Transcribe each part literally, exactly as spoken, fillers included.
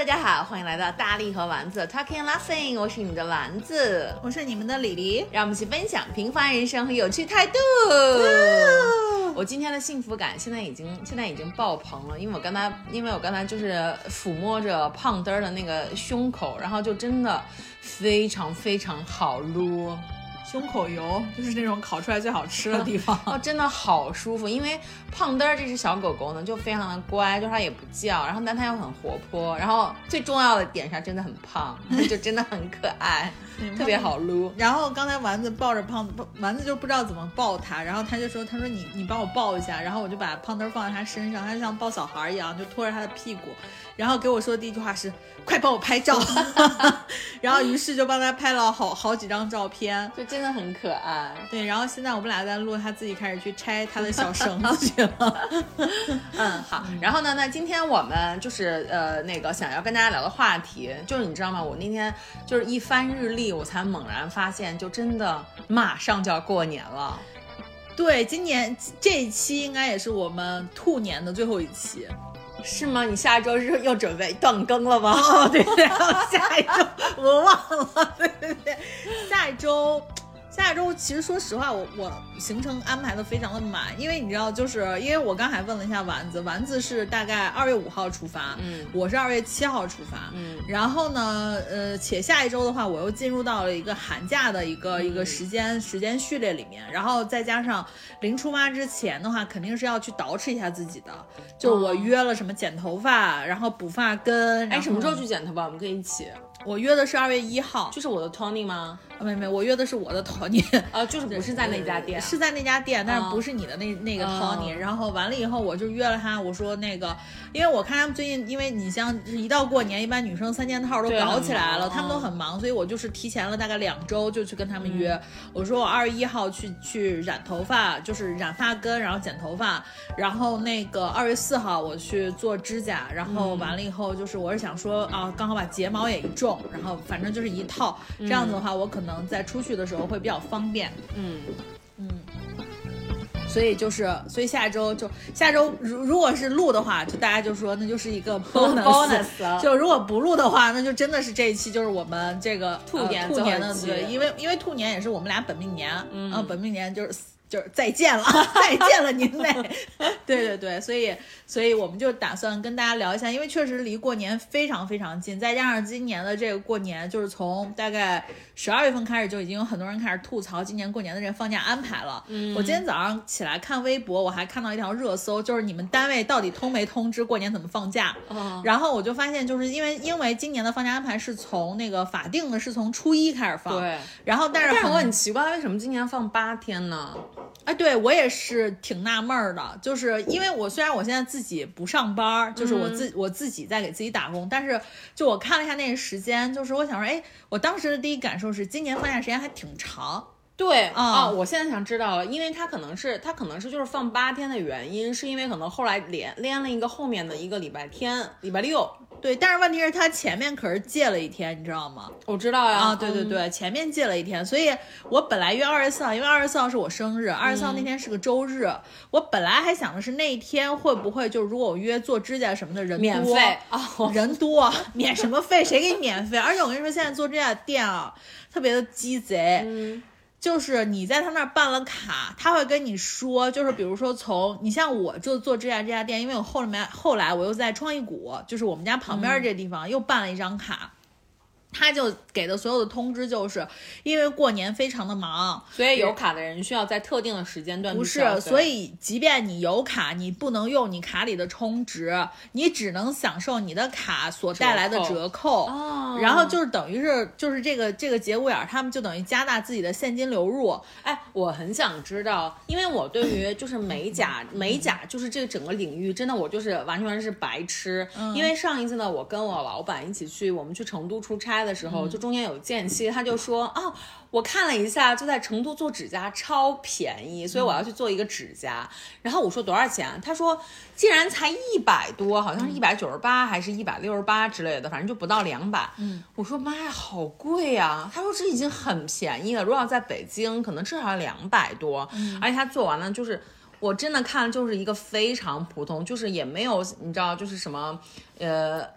大家好，欢迎来到大力和丸子 Talking Laughing， 我是你们的丸子， 我是你们的李黎， 让我们一起分享平凡人生和有趣态度。我今天的幸福感现在已经现在已经爆棚了，因为我刚才因为我刚才就是抚摸着胖墩儿的那个胸口，然后就真的非常非常好撸。 胸口油就是那种烤出来最好吃的地方哦，真的好舒服。因为胖墩儿这只小狗狗呢，就非常的乖，就它也不叫，然后但它又很活泼，然后最重要的点是它真的很胖，就真的很可爱，特别好撸。 然后刚才丸子抱着胖子，丸子就不知道怎么抱它，然后他就说，他说你你帮我抱一下，然后我就把胖墩儿放在他身上，他就像抱小孩一样，就拖着他的屁股，然后给我说的第一句话是快帮我拍照，然后于是就帮他拍了好好几张照片， 就真的很可爱。 对，然后现在我们俩在录，他自己开始去拆他的小绳子去了。 嗯，好。然后呢，那今天我们就是呃那个想要跟大家聊的话题，就是你知道吗？我那天就是一翻日历，我才猛然发现，就真的马上就要过年了。 对，今年这一期应该也是我们兔年的最后一期。 是吗？你下周是又准备断更了吗？ 哦，对对，然后下一周我忘了，对对对，下一周。下周其实说实话，我我行程安排的非常的满，因为你知道，就是因为我刚才问了一下丸子，丸子是大概二月五号出发， 嗯， 我是二月七号出发， 嗯， 然后呢，呃，且下一周的话，我又进入到了一个寒假的一个、嗯、一个时间时间序列里面，然后再加上临出发之前的话，肯定是要去捯饬一下自己的，就是我约了什么剪头发，然后补发根， 哎，什么时候去剪头发？我们可以一起。 我约的是二月一号， 就是我的 Tony 吗？ 啊，没没，我约的是我的 Tony， 呃，就是不是在那家店， 是在那家店，但是不是你的那、哦、那个 Tony、哦。然后完了以后，我就约了他，我说那个，因为我看他们最近，因为你像一到过年，一般女生三件套都搞起来了，他们都很忙，所以我就是提前了大概两周就去跟他们约。嗯、我说我二月一号去去染头发，就是染发根，然后剪头发，然后那个二月四号我去做指甲，然后完了以后就是我是想说啊，刚好把睫毛也一种。然后反正就是一套，这样子的话，我可能在出去的时候会比较方便。 嗯嗯，所以就是，所以下周就下周如如果是录的话，就大家就说那就是一个 bonus，, bonus 就如果不录的话，那就真的是这一期就是我们这个兔年、 呃、兔年的对，因为因为兔年也是我们俩本命年， 嗯， 然后本命年就是。就是再见了，再见了您嘞！对对对，所以所以我们就打算跟大家聊一下，因为确实离过年非常非常近，再加上今年的这个过年，就是从大概十二月份开始就已经有很多人开始吐槽今年过年的这个放假安排了。嗯，我今天早上起来看微博，我还看到一条热搜，就是你们单位到底通没通知过年怎么放假？ 哦， 然后我就发现，就是因为因为今年的放假安排是从那个法定的是从初一开始放， 对， 然后但是但是我很奇怪，为什么今年放八天呢？ 哎，对我也是挺纳闷的，就是因为我虽然我现在自己不上班，就是我自、嗯、我自己在给自己打工，但是就我看了一下那个时间，就是我想说，哎，我当时的第一感受是今年放假时间还挺长。 对啊、哦，我现在想知道了，因为他可能是他可能是就是放八天的原因，是因为可能后来连连了一个后面的一个礼拜天，礼拜六。 对，但是问题是他前面可是借了一天，你知道吗？ 我知道呀。 啊，对对对，嗯、前面借了一天，所以我本来约二十四号，因为二十四号是我生日，二十四号那天是个周日、嗯，我本来还想的是那一天会不会就如果我约做指甲什么的人多， 免费啊、哦， 人多免什么费？谁给你免费？而且我跟你说，现在做指甲店啊，特别的鸡贼。 嗯。 就是你在他那儿办了卡，他会跟你说，就是比如说从你像我就做指甲这家店，因为我后面后来我又在创意谷，就是我们家旁边这地方、嗯、又办了一张卡。他就给的所有的通知就是因为过年非常的忙， 所以有卡的人需要在特定的时间段不是，所以即便你有卡，你不能用你卡里的充值，你只能享受你的卡所带来的折扣。 哦， 然后就是等于是就是这个这个节骨眼，他们就等于加大自己的现金流入。 哎，我很想知道，因为我对于就是美甲美甲就是这个整个领域，真的我就是完全是白痴、嗯。因为上一次呢，我跟我老板一起去，我们去成都出差的时候，就中间有间隙，他就说哦，我看了一下，就在成都做指甲超便宜，所以我要去做一个指甲。嗯、然后我说多少钱？他说竟然才一百多，好像是一百九十八还是一百六十八之类的，反正就不到两百。嗯，我说妈呀，好贵啊！他说这已经很便宜了，如果要在北京，可能至少要两百多。嗯，而且他做完了就是。我真的看就是一个非常普通，就是也没有你知道就是什么呃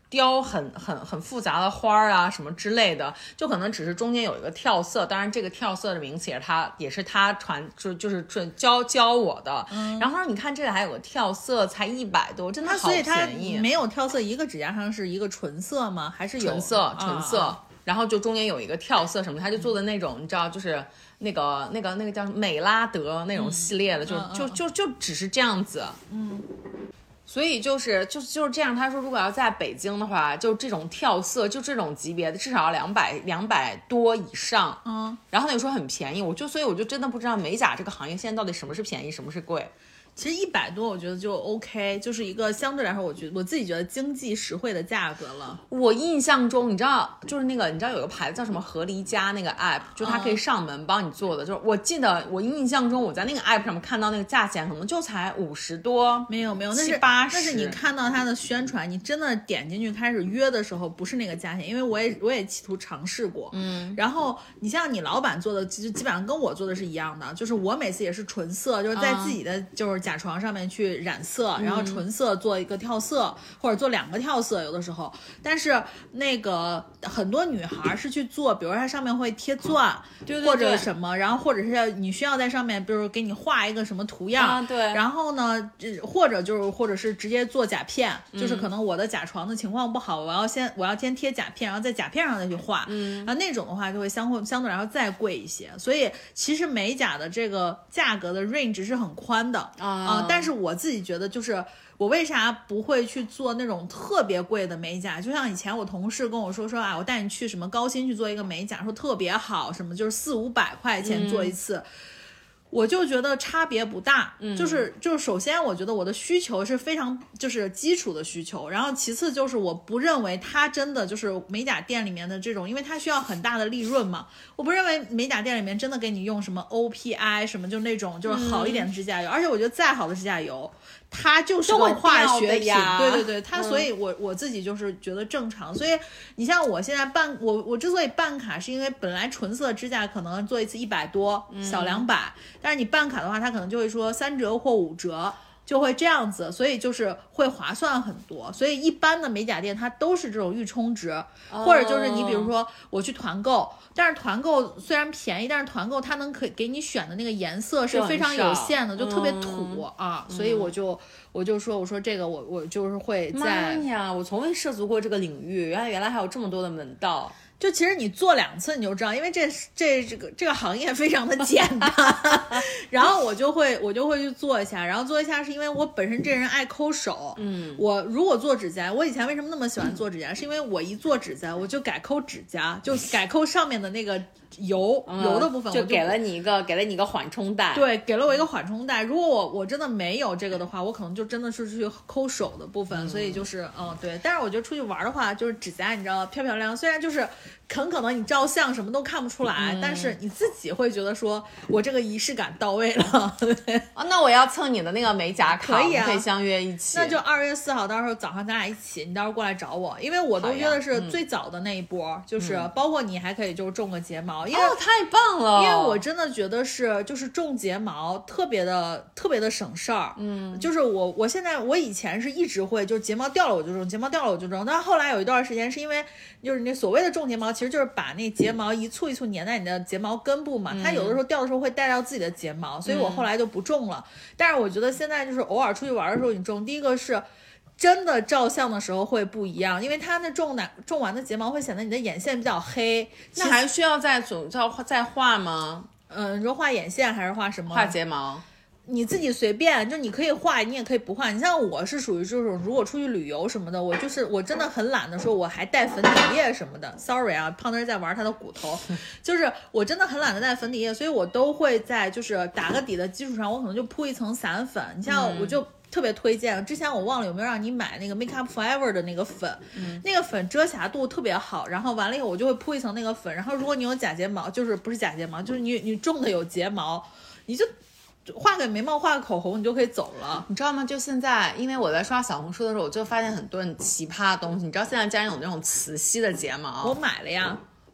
雕很很很复杂的花儿啊什么之类的，就可能只是中间有一个跳色，当然这个跳色的名词也是他也是他传就就是教教我的。嗯，然后他说你看这个还有个跳色，才一百多，真的好便宜。 所以它没有跳色，一个指甲上是一个纯色吗？还是有纯色纯色？ 啊、 然后就中间有一个跳色什么，他就做的那种，你知道，就是那个那个那个叫美拉德那种系列的， 嗯、 就、 嗯、 就就就只是这样子。 嗯。 所以就是就就是这样，他说如果要在北京的话，就这种跳色，就这种级别的，至少要两百两百多以上。 嗯， 然后那个说很便宜，我就所以我就真的不知道美甲这个行业现在到底什么是便宜，什么是贵。 其实一百多我觉得就 OK， 就是一个相对来说我觉得我自己觉得经济实惠的价格了。 我印象中你知道就是那个你知道有个牌子叫什么合离家那个 app， 就它可以上门帮你做的、嗯、就是我记得我印象中我在那个 app 上面看到那个价钱可能就才五十多， 没有没有那是七八十， 那是你看到它的宣传，你真的点进去开始约的时候不是那个价钱，因为我也我也企图尝试过。 嗯， 然后你像你老板做的其实基本上跟我做的是一样的，就是我每次也是纯色，就是在自己的就是甲床上面去染色，然后纯色做一个跳色、嗯、或者做两个跳色有的时候，但是那个很多女孩是去做，比如说它上面会贴钻、 嗯、对对对， 或者什么，然后或者是你需要在上面比如给你画一个什么图样、 啊、对， 然后呢或者就是或者是直接做甲片、嗯、就是可能我的甲床的情况不好，我要先我要先贴甲片，然后在甲片上再去画， 嗯， 然后那种的话就会相相对来说再贵一些，所以其实美甲的这个价格的 range 是很宽的啊、 嗯呃，但是我自己觉得就是我为啥不会去做那种特别贵的美甲，就像以前我同事跟我说说啊，我带你去什么高新去做一个美甲，说特别好，什么就是四五百块钱做一次、嗯，我就觉得差别不大， 嗯， 就是就是首先我觉得我的需求是非常就是基础的需求，然后其次就是我不认为它真的就是美甲店里面的这种，因为它需要很大的利润嘛，我不认为美甲店里面真的给你用什么 O P I 什么就那种就是好一点的指甲油、嗯、而且我觉得再好的指甲油它就是个化学品，对对对，它、嗯、所以我我自己就是觉得正常，所以你像我现在办我我之所以办卡是因为本来纯色指甲可能做一次一百多、嗯、小两百，但是你办卡的话它可能就会说三折或五折，就会这样子，所以就是会划算很多，所以一般的美甲店它都是这种预充值、哦、或者就是你比如说我去团购，但是团购虽然便宜，但是团购它能可给你选的那个颜色是非常有限的，就特别土、嗯、啊，所以我就、嗯、我就说我说这个我我就是会在， 妈呀，我从未涉足过这个领域，原来原来还有这么多的门道。 就其实你做两次你就知道，因为这这这个这个行业非常的简单然后我就会我就会去做一下，然后做一下是因为我本身这人爱抠手， 嗯， 我如果做指甲，我以前为什么那么喜欢做指甲、嗯、是因为我一做指甲我就改抠指甲，就改抠上面的那个油、嗯、油的部分， 就给了你一个给了你一个缓冲带， 对，给了我一个缓冲带。如果我我真的没有这个的话，我可能就真的是去抠手的部分、嗯、所以就是嗯对，但是我觉得出去玩的话，就是指甲你知道漂漂亮亮，虽然就是很可能你照相什么都看不出来、嗯、但是你自己会觉得说我这个仪式感到位了对、 哦、那我要蹭你的那个美甲卡， 可以啊， 可以相约一起， 那就二月四号到时候早上咱俩一起，你到时候过来找我，因为我都约的是最早的那一波、嗯、就是包括你还可以就是种个睫毛，因为、 哦、太棒了， 因为我真的觉得是就是种睫毛特别的特别的省事儿， 嗯， 就是我我现在我以前是一直会就是睫毛掉了我就种，睫毛掉了我就种，但后来有一段时间是因为就是那所谓的种睫毛其实就是把那睫毛一簇一簇粘在你的睫毛根部嘛、嗯、它有的时候掉的时候会带到自己的睫毛，所以我后来就不种了、嗯、但是我觉得现在就是偶尔出去玩的时候你种，第一个是真的照相的时候会不一样，因为它那种完种完的睫毛会显得你的眼线比较黑， 那还需要再总再再画吗？ 嗯，你说画眼线还是画什么？ 画睫毛你自己随便，就你可以画，你也可以不画。你像我是属于这种，如果出去旅游什么的，我就是我真的很懒得说我还带粉底液什么的。Sorry 啊，胖墩在玩他的骨头，就是我真的很懒得带粉底液，所以我都会在就是打个底的基础上，我可能就铺一层散粉。你像我就。嗯特别推荐，之前我忘了有没有让你买那个 Make Up Forever 的那个粉、嗯、那个粉遮瑕度特别好，然后完了以后我就会铺一层那个粉，然后如果你有假睫毛，就是不是假睫毛，就是你你种的有睫毛，你就画个眉毛画个口红你就可以走了， 你知道吗？就现在因为我在刷小红书的时候我就发现很多很奇葩的东西，你知道现在竟然有那种磁吸的睫毛， 我买了呀，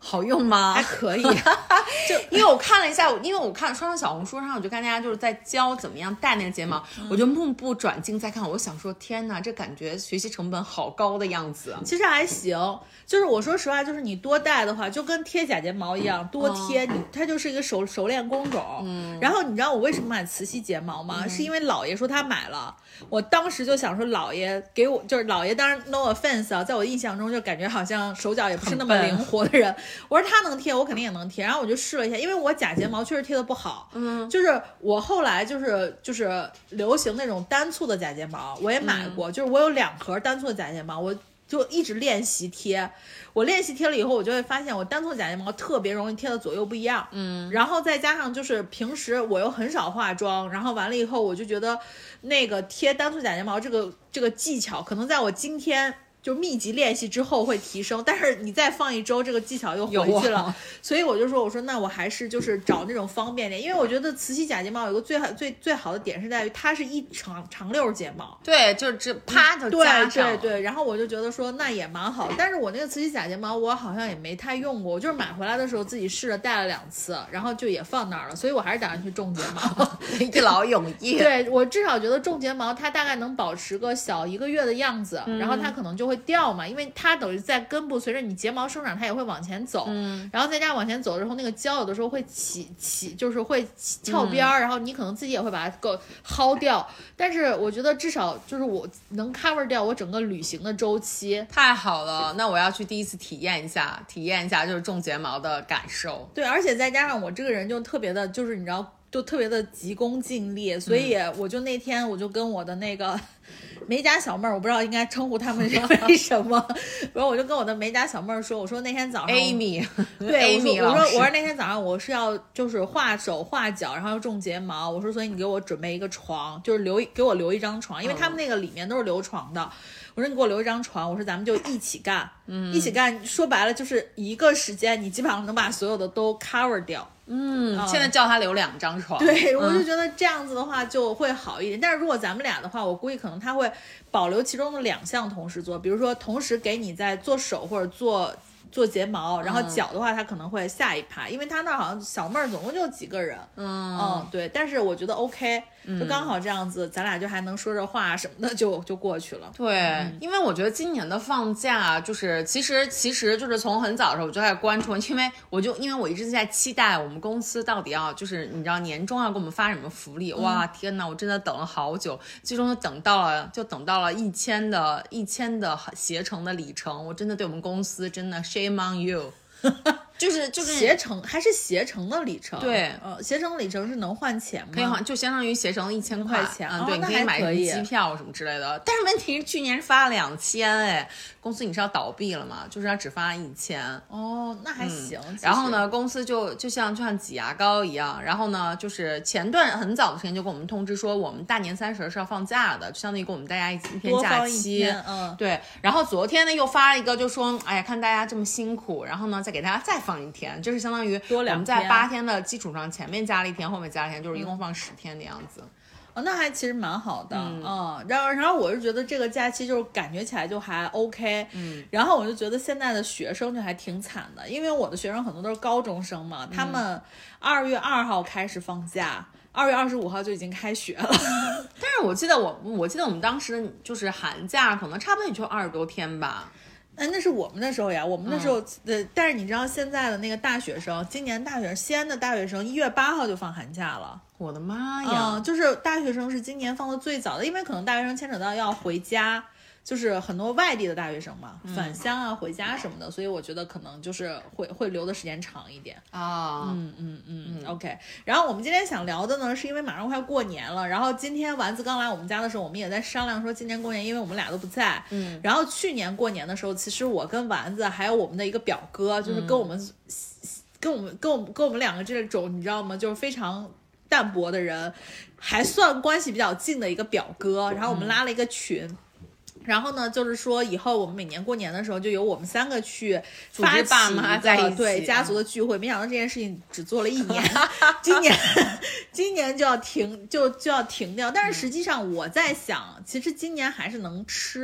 好用吗？ 还可以， 就因为我看了一下，因为我看刷到小红书上，我就看大家就是在教怎么样戴那个睫毛，嗯、我就目不转睛在看，我想说天哪，这感觉学习成本好高的样子。 其实还行，就是我说实话，就是你多戴的话，就跟贴假睫毛一样，多贴、嗯、你它就是一个熟熟练工种。嗯，然后你知道我为什么买磁吸睫毛吗？嗯、是因为姥爷说他买了，我当时就想说姥爷给我，就是姥爷当然 no offense 啊，在我印象中就感觉好像手脚也不是那么灵活的人。我说他能贴，我肯定也能贴。然后我就试了一下，因为我假睫毛确实贴的不好。嗯，就是我后来就是就是流行那种单簇的假睫毛，我也买过，嗯、就是我有两盒单簇的假睫毛，我就一直练习贴。我练习贴了以后，我就会发现我单簇假睫毛特别容易贴的左右不一样。嗯，然后再加上就是平时我又很少化妆，然后完了以后我就觉得那个贴单簇假睫毛这个这个技巧，可能在我今天。就密集练习之后会提升，但是你再放一周，这个技巧又回去了。啊、所以我就说，我说那我还是就是找那种方便点，因为我觉得磁吸假睫毛有个最好最最好的点是在于它是一长长溜睫毛， 对，就这啪就加上对对对。然后我就觉得说那也蛮好，但是我那个磁吸假睫毛我好像也没太用过，我就是买回来的时候自己试着戴了两次，然后就也放那儿了，所以我还是打算去种睫毛， 一劳永逸。 对，我至少觉得种睫毛它大概能保持个小一个月的样子，嗯、然后它可能就会掉嘛，因为它等于在根部随着你睫毛生长它也会往前走，嗯，然后再加上往前走之后那个胶有的时候会起起就是会翘边儿、嗯、然后你可能自己也会把它够薅掉，但是我觉得至少就是我能 cover 掉我整个旅行的周期。 太好了，那我要去第一次体验一下体验一下就是种睫毛的感受。 对，而且再加上我这个人就特别的就是你知道就特别的急功近利，所以我就那天我就跟我的那个美甲小妹儿，我不知道应该称呼他们为什么，然后我就跟我的美甲小妹儿说，我说那天早上 Amy 对 Amy 我说我说我说那天早上我是要就是画手画脚，然后要种睫毛，我说所以你给我准备一个床，就是留给我留一张床，因为他们那个里面都是留床的。嗯，我说你给我留一张床，我说咱们就一起干，嗯，一起干，说白了就是一个时间，你基本上能把所有的都 cover 掉。 嗯，现在叫他留两张床， 对、嗯、我就觉得这样子的话就会好一点。但是如果咱们俩的话，我估计可能他会保留其中的两项同时做，比如说同时给你在做手或者做做睫毛，然后脚的话他可能会下一趴，因为他那好像小妹儿总共就几个人，嗯嗯对，但是我觉得 OK。就刚好这样子、嗯、咱俩就还能说着话什么的就就过去了。 对、嗯、因为我觉得今年的放假就是其实其实就是从很早的时候我就开始关注，因为我就因为我一直在期待我们公司到底要就是你知道年终要给我们发什么福利、嗯、哇天哪，我真的等了好久，最终就等到了就等到了一千的一千的携程的里程，我真的对我们公司真的 shame on you 就是就是携程还是携程的里程， 对， 呃，携程的里程是能换钱吗？ 可以换，就相当于携程的一千块钱， 嗯，对， 哦、 你可以买机票什么之类的。但是问题是去年是发了两千，哎，公司你是要倒闭了嘛？就是要只发一千。 哦，那还行。 嗯、然后呢，公司就就像就像挤牙膏一样，然后呢，就是前段很早的时间就跟我们通知说，我们大年三十是要放假的，就相当于给我们大家一一天假期。 嗯， 对。然后昨天呢又发了一个，就说，哎呀，看大家这么辛苦，然后呢再给大家再放一天，就是相当于我们在八天的基础上前面加了一天，后面加了一天，就是一共放十天的样子。 嗯哦，那还其实蛮好的，嗯，嗯然后然后我就觉得这个假期就是感觉起来就还 OK， 嗯，然后我就觉得现在的学生就还挺惨的，因为我的学生很多都是高中生嘛，他们二月二号开始放假，二月二十五号就已经开学了。 但是我记得我我记得我们当时就是寒假可能差不多也就二十多天吧。 哎，那是我们那时候呀，我们那时候，呃、嗯，但是你知道现在的那个大学生，今年大学西安的大学生一月八号就放寒假了。 我的妈呀！ 嗯，就是大学生是今年放的最早的，因为可能大学生牵扯到要回家。就是很多外地的大学生嘛，嗯、返乡啊、回家什么的，所以我觉得可能就是会会留的时间长一点啊。 嗯嗯嗯嗯 ，OK。然后我们今天想聊的呢，是因为马上快过年了，然后今天丸子刚来我们家的时候，我们也在商量说今年过年，因为我们俩都不在，嗯。然后去年过年的时候，其实我跟丸子还有我们的一个表哥，就是跟我们、嗯、跟我们跟我们跟我们两个这种你知道吗？就是非常淡薄的人，还算关系比较近的一个表哥，然后我们拉了一个群。嗯然后呢，就是说以后我们每年过年的时候，就由我们三个去发起爸妈在一起对家族的聚会。没想到这件事情只做了一年，今年今年就要停，就就要停掉。但是实际上我在想，其实今年还是能吃。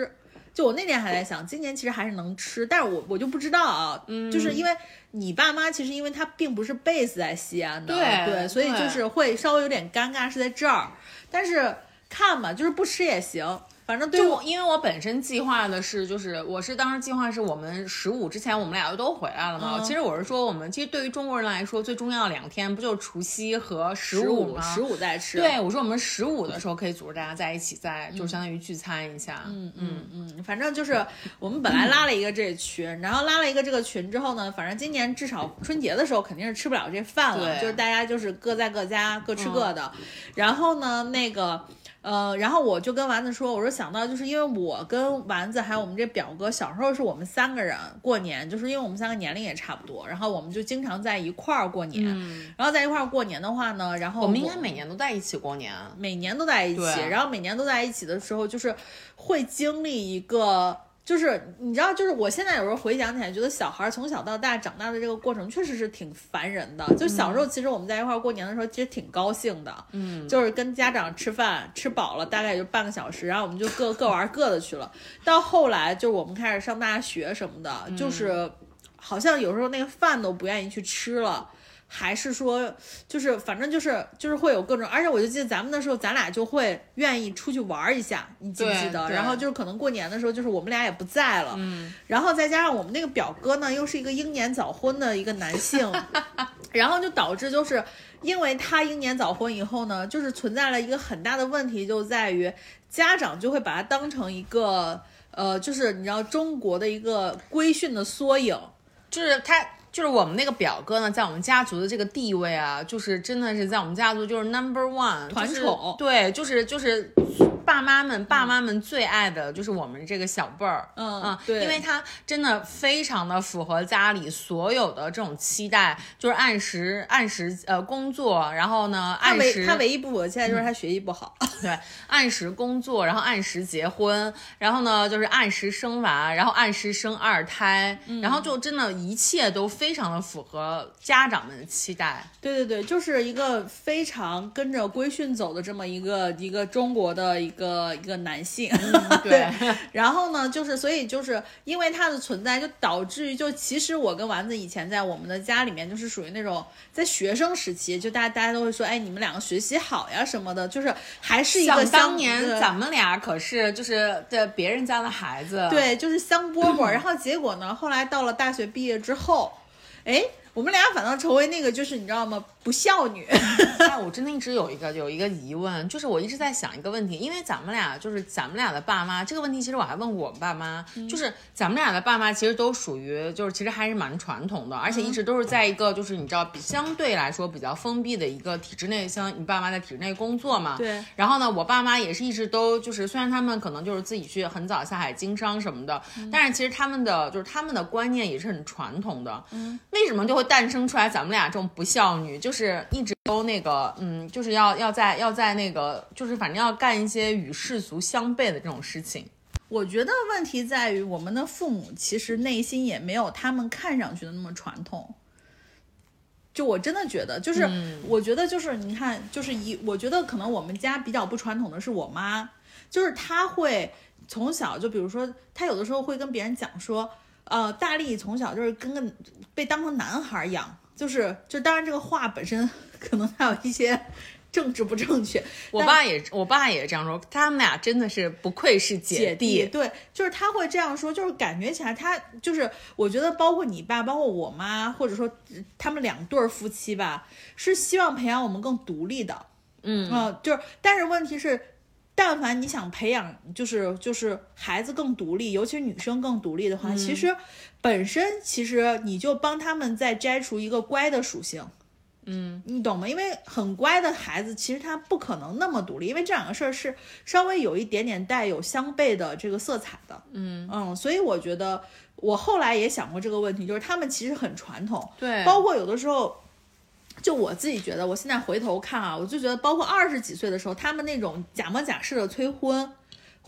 就我那年还在想，今年其实还是能吃，但是我我就不知道啊，嗯，就是因为你爸妈其实因为他并不是 base 在西安的， 对对，所以就是会稍微有点尴尬是在这儿，但是看吧，就是不吃也行。反正对我， 因为我本身计划的是，就是我是当时计划是我们十五之前我们俩都回来了嘛。嗯、其实我是说，我们其实对于中国人来说，最重要的两天不就是除夕和十五吗？ 十五再吃。 对，我说我们十五的时候可以组织大家在一起在，在、嗯、就相当于聚餐一下。 嗯嗯嗯，反正就是我们本来拉了一个这群，嗯、然后拉了一个这个群之后呢，反正今年至少春节的时候肯定是吃不了这饭了，就是大家就是各在各家各吃各的。嗯、然后呢，那个。呃，然后我就跟丸子说，我说想到就是因为我跟丸子还有我们这表哥小时候是我们三个人过年，就是因为我们三个年龄也差不多，然后我们就经常在一块儿过年，嗯、然后在一块儿过年的话呢，然后我们应该每年都在一起过年， 每年都在一起，然后每年都在一起的时候，就是会经历一个。就是你知道，就是我现在有时候回想起来，觉得小孩从小到大长大的这个过程确实是挺烦人的。就小时候，其实我们在一块儿过年的时候，其实挺高兴的。嗯，就是跟家长吃饭，吃饱了大概也就半个小时，然后我们就各各玩各的去了。到后来，就是我们开始上大学什么的，嗯、就是好像有时候那个饭都不愿意去吃了。还是说，就是反正就是就是会有各种，而且我就记得咱们那时候，咱俩就会愿意出去玩一下，你记不记得？然后就是可能过年的时候，就是我们俩也不在了，嗯，然后再加上我们那个表哥呢，又是一个英年早婚的一个男性，然后就导致就是因为他英年早婚以后呢，就是存在了一个很大的问题，就在于家长就会把他当成一个呃，就是你知道中国的一个规训的缩影， 就是他。就是我们那个表哥呢，在我们家族的这个地位啊，就是真的是在我们家族就是 number one 团宠、就是， 对，就是就是爸妈们爸妈们最爱的就是我们这个小辈儿， 嗯嗯，对， 因为他真的非常的符合家里所有的这种期待，就是按时按时呃工作，然后呢按时他唯一不符合期待就是他学习不好， 嗯、对，按时工作，然后按时结婚，然后呢就是按时生娃，然后按时生二胎，嗯、然后就真的一切都非常的符合家长们的期待。 对对对，就是一个非常跟着规训走的这么一个一个中国的一个一个男性。 嗯、对, 对，然后呢，就是所以就是因为他的存在，就导致于就其实我跟丸子以前在我们的家里面就是属于那种在学生时期，就大家大家都会说，哎，你们两个学习好呀什么的，就是还是一个想当年咱们俩可是就是在别人家的孩子， 对，就是香饽饽。然后结果呢，后来到了大学毕业之后。哎，我们俩反倒成为那个，就是你知道吗？不孝女。 哎，我真的一直有一个有一个疑问，就是我一直在想一个问题，因为咱们俩就是咱们俩的爸妈，这个问题其实我还问过我们爸妈，嗯、就是咱们俩的爸妈其实都属于就是其实还是蛮传统的，而且一直都是在一个就是你知道比相对来说比较封闭的一个体制内，像你爸妈在体制内工作嘛， 对。 然后呢，我爸妈也是一直都就是虽然他们可能就是自己去很早下海经商什么的，嗯、但是其实他们的就是他们的观念也是很传统的。嗯，为什么就会诞生出来咱们俩这种不孝女？就是一直都那个，嗯，就是要要在要在那个，就是反正要干一些与世俗相悖的这种事情。 我觉得问题在于我们的父母其实内心也没有他们看上去的那么传统。就我真的觉得，就是、嗯、我觉得就是你看，就是一，我觉得可能我们家比较不传统的是我妈，就是她会从小就比如说，她有的时候会跟别人讲说，呃，大力从小就是跟个被当成男孩养。就是就当然这个话本身可能还有一些政治不正确， 我爸也我爸也这样说，他们俩真的是不愧是姐弟。 姐弟对，就是他会这样说，就是感觉起来他就是我觉得包括你爸包括我妈或者说他们两对夫妻吧，是希望培养我们更独立的。嗯嗯、呃，就是但是问题是但凡你想培养就是就是孩子更独立，尤其是女生更独立的话、嗯、其实本身其实你就帮他们再摘除一个乖的属性。嗯，你懂吗？因为很乖的孩子其实他不可能那么独立，因为这两个事儿是稍微有一点点带有相悖的这个色彩的。嗯嗯，所以我觉得我后来也想过这个问题，就是他们其实很传统。 对， 包括有的时候就我自己觉得，我现在回头看啊，我就觉得包括二十几岁的时候他们那种假模假式的催婚，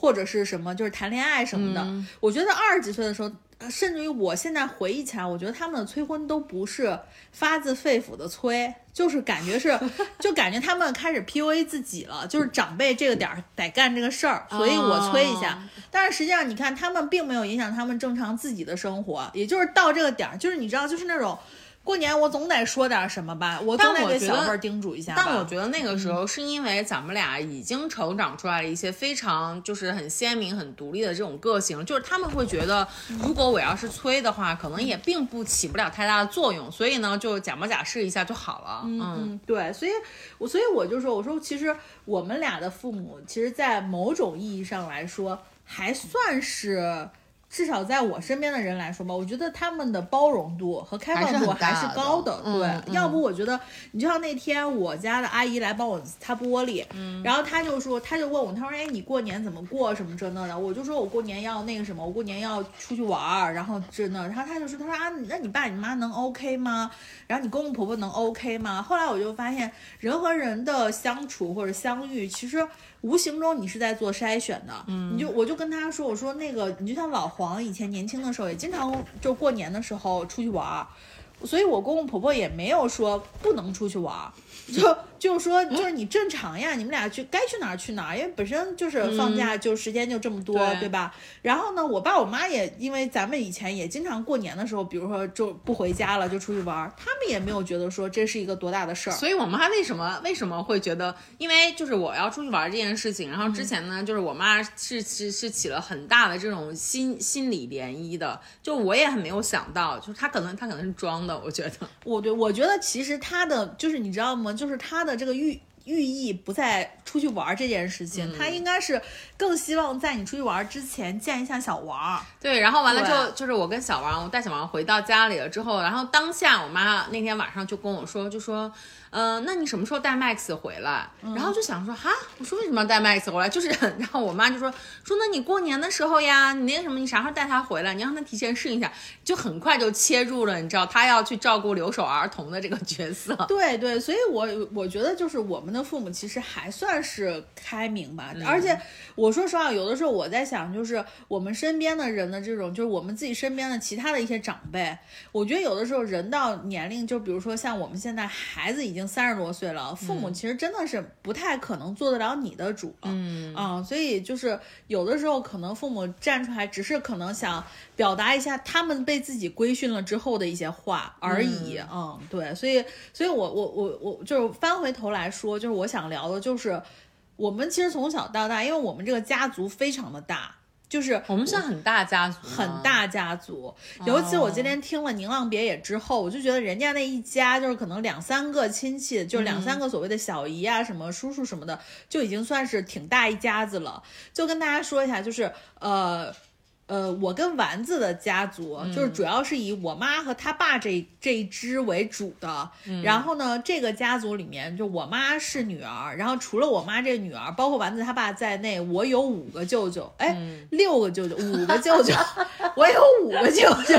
或者是什么就是谈恋爱什么的。 嗯、 我觉得二十几岁的时候，甚至于我现在回忆起来，我觉得他们的催婚都不是发自肺腑的催，就是感觉是就感觉他们开始 P U A 自己了，就是长辈这个点儿得干这个事儿，所以我催一下、哦、但是实际上你看他们并没有影响他们正常自己的生活，也就是到这个点儿，就是你知道就是那种过年我总得说点什么吧，我总得给小辈叮嘱一下吧。 但我觉得那个时候是因为咱们俩已经成长出来了一些非常就是很鲜明很独立的这种个性，就是他们会觉得如果我要是催的话可能也并不起不了太大的作用，所以呢就假模假式一下就好了。 嗯嗯，对，所以我所以我就说我说其实我们俩的父母其实在某种意义上来说还算是至少在我身边的人来说吧，我觉得他们的包容度和开放度还是高的。 的对、 嗯， 要不我觉得你就像那天我家的阿姨来帮我擦玻璃，嗯，然后她就说，她就问我，她说，哎，你过年怎么过什么这那的？我就说我过年要那个什么，我过年要出去玩，然后这那，然后她就说，她说啊，那你爸你妈能 OK 吗？然后你公公婆婆能 OK 吗？后来我就发现，人和人的相处或者相遇，其实无形中你是在做筛选的。嗯，你就我就跟他说，我说那个你就像老黄以前年轻的时候也经常就过年的时候出去玩，所以我公公婆婆也没有说不能出去玩，就就是说就是你正常呀，你们俩去该去哪儿去哪儿，因为本身就是放假就时间就这么多、嗯、对, 对吧？然后呢我爸我妈也因为咱们以前也经常过年的时候比如说就不回家了就出去玩，他们也没有觉得说这是一个多大的事儿。 所以我妈为什么为什么会觉得，因为就是我要出去玩这件事情，然后之前呢、嗯、就是我妈是是是起了很大的这种心心理涟漪的，就我也很没有想到，就是她可能她可能是装的，我觉得我对我觉得其实她的就是你知道吗，就是她的这个寓寓意不在出去玩这件事情，他、嗯、应该是更希望在你出去玩之前见一下小王。 对，然后完了之后就是我跟小王，我带小王回到家里了之后，然后当下我妈那天晚上就跟我说，就说嗯、呃，那你什么时候带 Max 回来？嗯、然后就想说哈，我说为什么要带 Max 回来？就是然后我妈就说说那你过年的时候呀，你那个什么，你啥时候带他回来？你让他提前适应一下，就很快就切入了，你知道他要去照顾留守儿童的这个角色。 对对，所以我我觉得就是我们的父母其实还算是开明吧，嗯、而且我说实话，有的时候我在想，就是我们身边的人的这种，就是我们自己身边的其他的一些长辈，我觉得有的时候人到年龄，就比如说像我们现在孩子已经三十多岁了，父母其实真的是不太可能做得了你的主了，嗯啊，所以就是有的时候可能父母站出来，只是可能想表达一下他们被自己规训了之后的一些话而已，嗯，嗯对，所以，所以我我我我就是翻回头来说，就是我想聊的就是我们其实从小到大，因为我们这个家族非常的大。就是我们是很大家族， 很大家族。尤其我今天听了《宁浪别野》之后，我就觉得人家那一家就是可能两三个亲戚，就是两三个所谓的小姨啊、什么叔叔什么的，就已经算是挺大一家子了。就跟大家说一下，就是呃。呃，我跟丸子的家族、嗯、就是主要是以我妈和他爸这这一支为主的、嗯、然后呢这个家族里面就我妈是女儿，然后除了我妈这个女儿，包括丸子他爸在内，我有五个舅舅，哎、嗯，六个舅舅，五个舅舅我有五个舅舅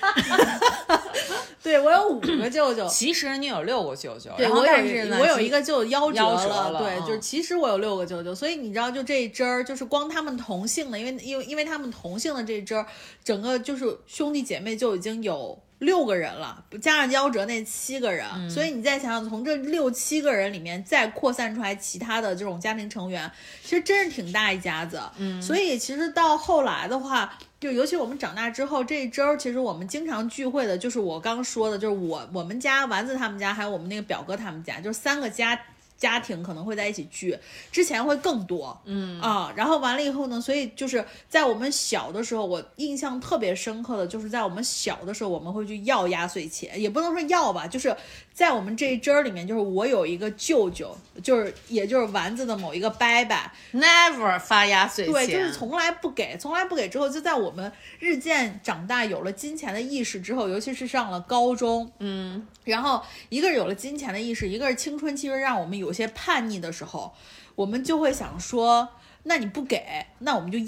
对，我有五个舅舅， 其实你有六个舅舅， 对， 然后我但是呢， 我有一个舅舅夭折了， 夭折了对、 嗯， 就是其实我有六个舅舅，所以你知道，就这一支儿，就是光他们同姓的，因为因为因为他们同姓的这一支儿，整个就是兄弟姐妹就已经有六个人了，加上夭折那七个人、嗯，所以你再想想，从这六七个人里面再扩散出来其他的这种家庭成员，其实真是挺大一家子。嗯，所以其实到后来的话。就尤其我们长大之后这一周，其实我们经常聚会的就是我刚说的，就是我我们家丸子他们家还有我们那个表哥他们家，就是三个家家庭可能会在一起聚，之前会更多，嗯啊，然后完了以后呢，所以就是在我们小的时候，我印象特别深刻的就是在我们小的时候，我们会去要压岁钱，也不能说要吧，就是在我们这一支儿里面，就是我有一个舅舅，就是也就是丸子的某一个伯伯 ，never 发压岁钱， 对，就是从来不给，从来不给。之后就在我们日渐长大，有了金钱的意识之后，尤其是上了高中，嗯，然后一个是有了金钱的意识，一个是青春期让我们有些叛逆的时候，我们就会想说。那你不给，那我们就要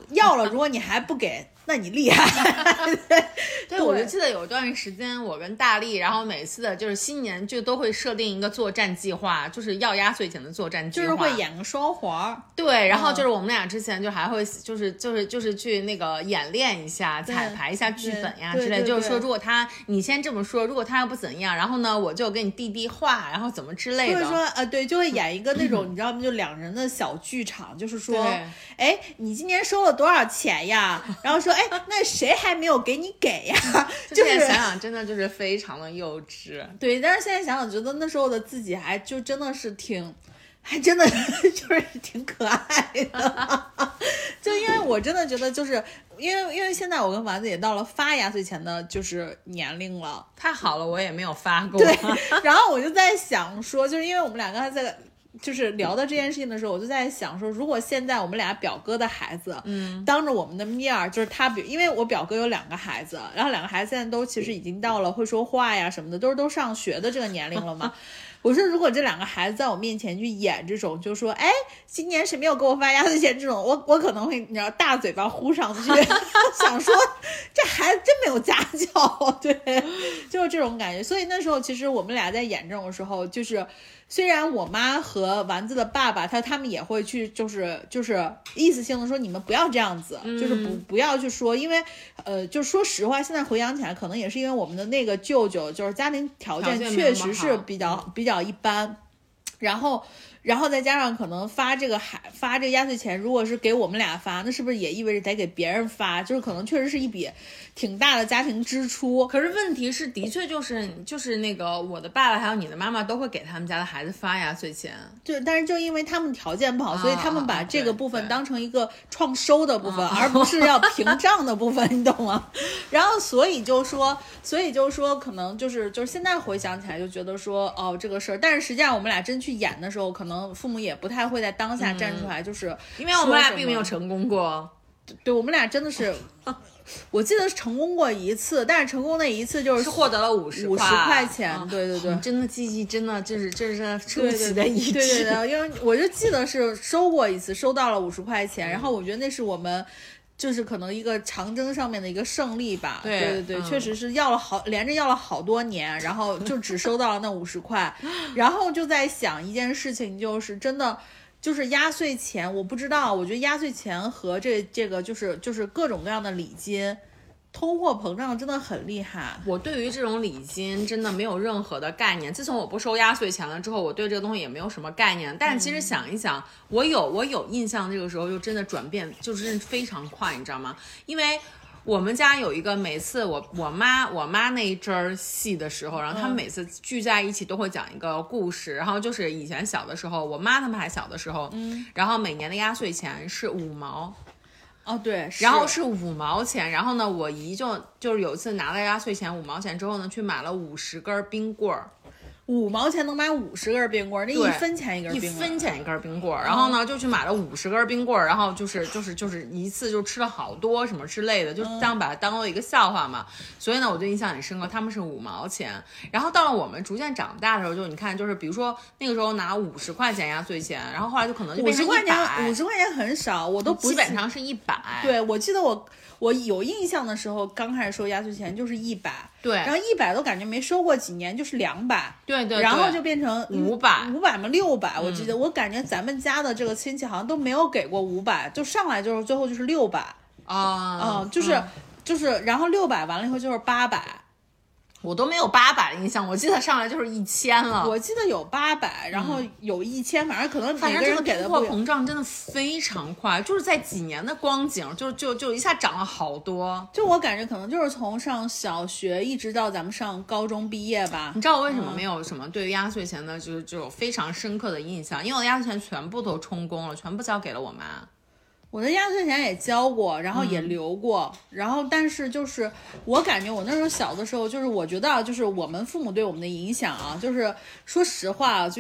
要了，如果你还不给，那你厉害。对， 对，我就记得有段时间，我跟大力，然后每次的就是新年就都会设定一个作战计划，就是要压岁钱的作战计划， 就是会演个双簧。 对，然后就是我们俩之前就还会就是就是就是去那个演练一下，彩排一下剧本呀之类，就是说如果他你先这么说，如果他要不怎样，然后呢我就给你递递话，然后怎么之类的。 就是说呃对，就会演一个那种、嗯、你知道吗？就两人的小剧场，就是说，哎，你今年收了多少钱呀？然后说，哎，那谁还没有给你给呀？就是想想真的就是非常的幼稚。 对，但是现在想想，觉得那时候的自己还就真的是挺。还真的就是挺可爱的，就因为我真的觉得就是因为因为现在我跟丸子也到了发压岁钱的就是年龄了。 太好了，我也没有发过。 对，然后我就在想说，就是因为我们俩刚才在就是聊到这件事情的时候，我就在想说，如果现在我们俩表哥的孩子，嗯，当着我们的面儿，就是他比，因为我表哥有两个孩子，然后两个孩子现在都其实已经到了会说话呀什么的，都是都上学的这个年龄了嘛。我说如果这两个孩子在我面前去演这种，就说哎，今年谁没有给我发压岁钱这种，我我可能会你知道大嘴巴呼上去，想说这孩子真没有家教，对，就是这种感觉。所以那时候其实我们俩在演这种时候，就是虽然我妈和丸子的爸爸他他们也会去就是就是意思性的说你们不要这样子，嗯、就是不不要去说，因为呃就说实话，现在回想起来可能也是因为我们的那个舅舅就是家庭条件确实是比较比较一般，然后然后再加上可能发这个海发这个压岁钱，如果是给我们俩发，那是不是也意味着得给别人发？就是可能确实是一笔挺大的家庭支出。 可是问题是，的确就是就是那个我的爸爸还有你的妈妈都会给他们家的孩子发压岁钱。 对，但是就因为他们条件不好，所以他们把这个部分当成一个创收的部分，而不是要屏障的部分，你懂吗？然后所以就说，所以就说可能就是就是现在回想起来就觉得说哦这个事儿，但是实际上我们俩真去演的时候，可能。可能父母也不太会在当下站出来，嗯、就是因为我们俩并没有成功过。 对，对我们俩真的是，我记得是成功过一次，但是成功那一次就是是获得了五十五十块钱。嗯、对对对， 真的记忆真的就是这是出奇的一致。 对对对，因为我就记得是收过一次，收到了五十块钱，嗯、然后我觉得那是我们。就是可能一个长征上面的一个胜利吧，对对对，嗯、确实是要了好连着要了好多年，然后就只收到了那五十块，然后就在想一件事情，就是真的就是压岁钱，我不知道，我觉得压岁钱和这这个就是就是各种各样的礼金。通货膨胀真的很厉害， 我对于这种礼金真的没有任何的概念。自从我不收压岁钱了之后，我对这个东西也没有什么概念。但是其实想一想，嗯、我有我有印象，这个时候就真的转变就是非常快，你知道吗？因为我们家有一个每次我我妈我妈那一阵儿戏的时候，然后他们每次聚在一起都会讲一个故事，嗯、然后就是以前小的时候，我妈他们还小的时候，嗯，然后每年的压岁钱是五毛。 哦，对， 然后是五毛钱，然后呢，我姨就就是有一次拿了压岁钱五毛钱之后呢，去买了五十根冰棍儿。 五毛钱能买五十根冰棍儿，那一分钱一根冰棍儿， 一分钱一根冰棍儿。然后呢，就去买了五十根冰棍儿，然后就是就是就是一次就吃了好多什么之类的，就当把它当做一个笑话嘛。所以呢，我就印象很深刻，他们是五毛钱。然后到了我们逐渐长大的时候，就你看，就是比如说那个时候拿五十块钱压岁钱，然后后来就可能就变成一百。 五十块钱，五十块钱很少，我都不基本上是一百。 对，我记得我我有印象的时候，刚开始收压岁钱就是一百。 对， 然后一百都感觉没收过几年，就是两百， 对 对, 对， 然后就变成五百， 五百嘛，六百，我记得、嗯，我感觉咱们家的这个亲戚好像都没有给过五百，就上来就是最后就是六百啊，嗯，就是、嗯、就是，然后六百完了以后就是八百。 我都没有八百的印象，我记得上来就是一千了。 我记得有八百，然后有一千、嗯，反正可能每个人给的不一样。 通货膨胀真的非常快，就是在几年的光景，就就就一下涨了好多。 就我感觉可能就是从上小学一直到咱们上高中毕业吧。 你知道我为什么没有什么对于压岁钱的，就是就有非常深刻的印象？因为我的压岁钱全部都充公了，全部交给了我妈。 我的压岁钱也交过，然后也留过、嗯、然后但是就是我感觉我那时候小的时候，就是我觉得就是我们父母对我们的影响啊，就是说实话就是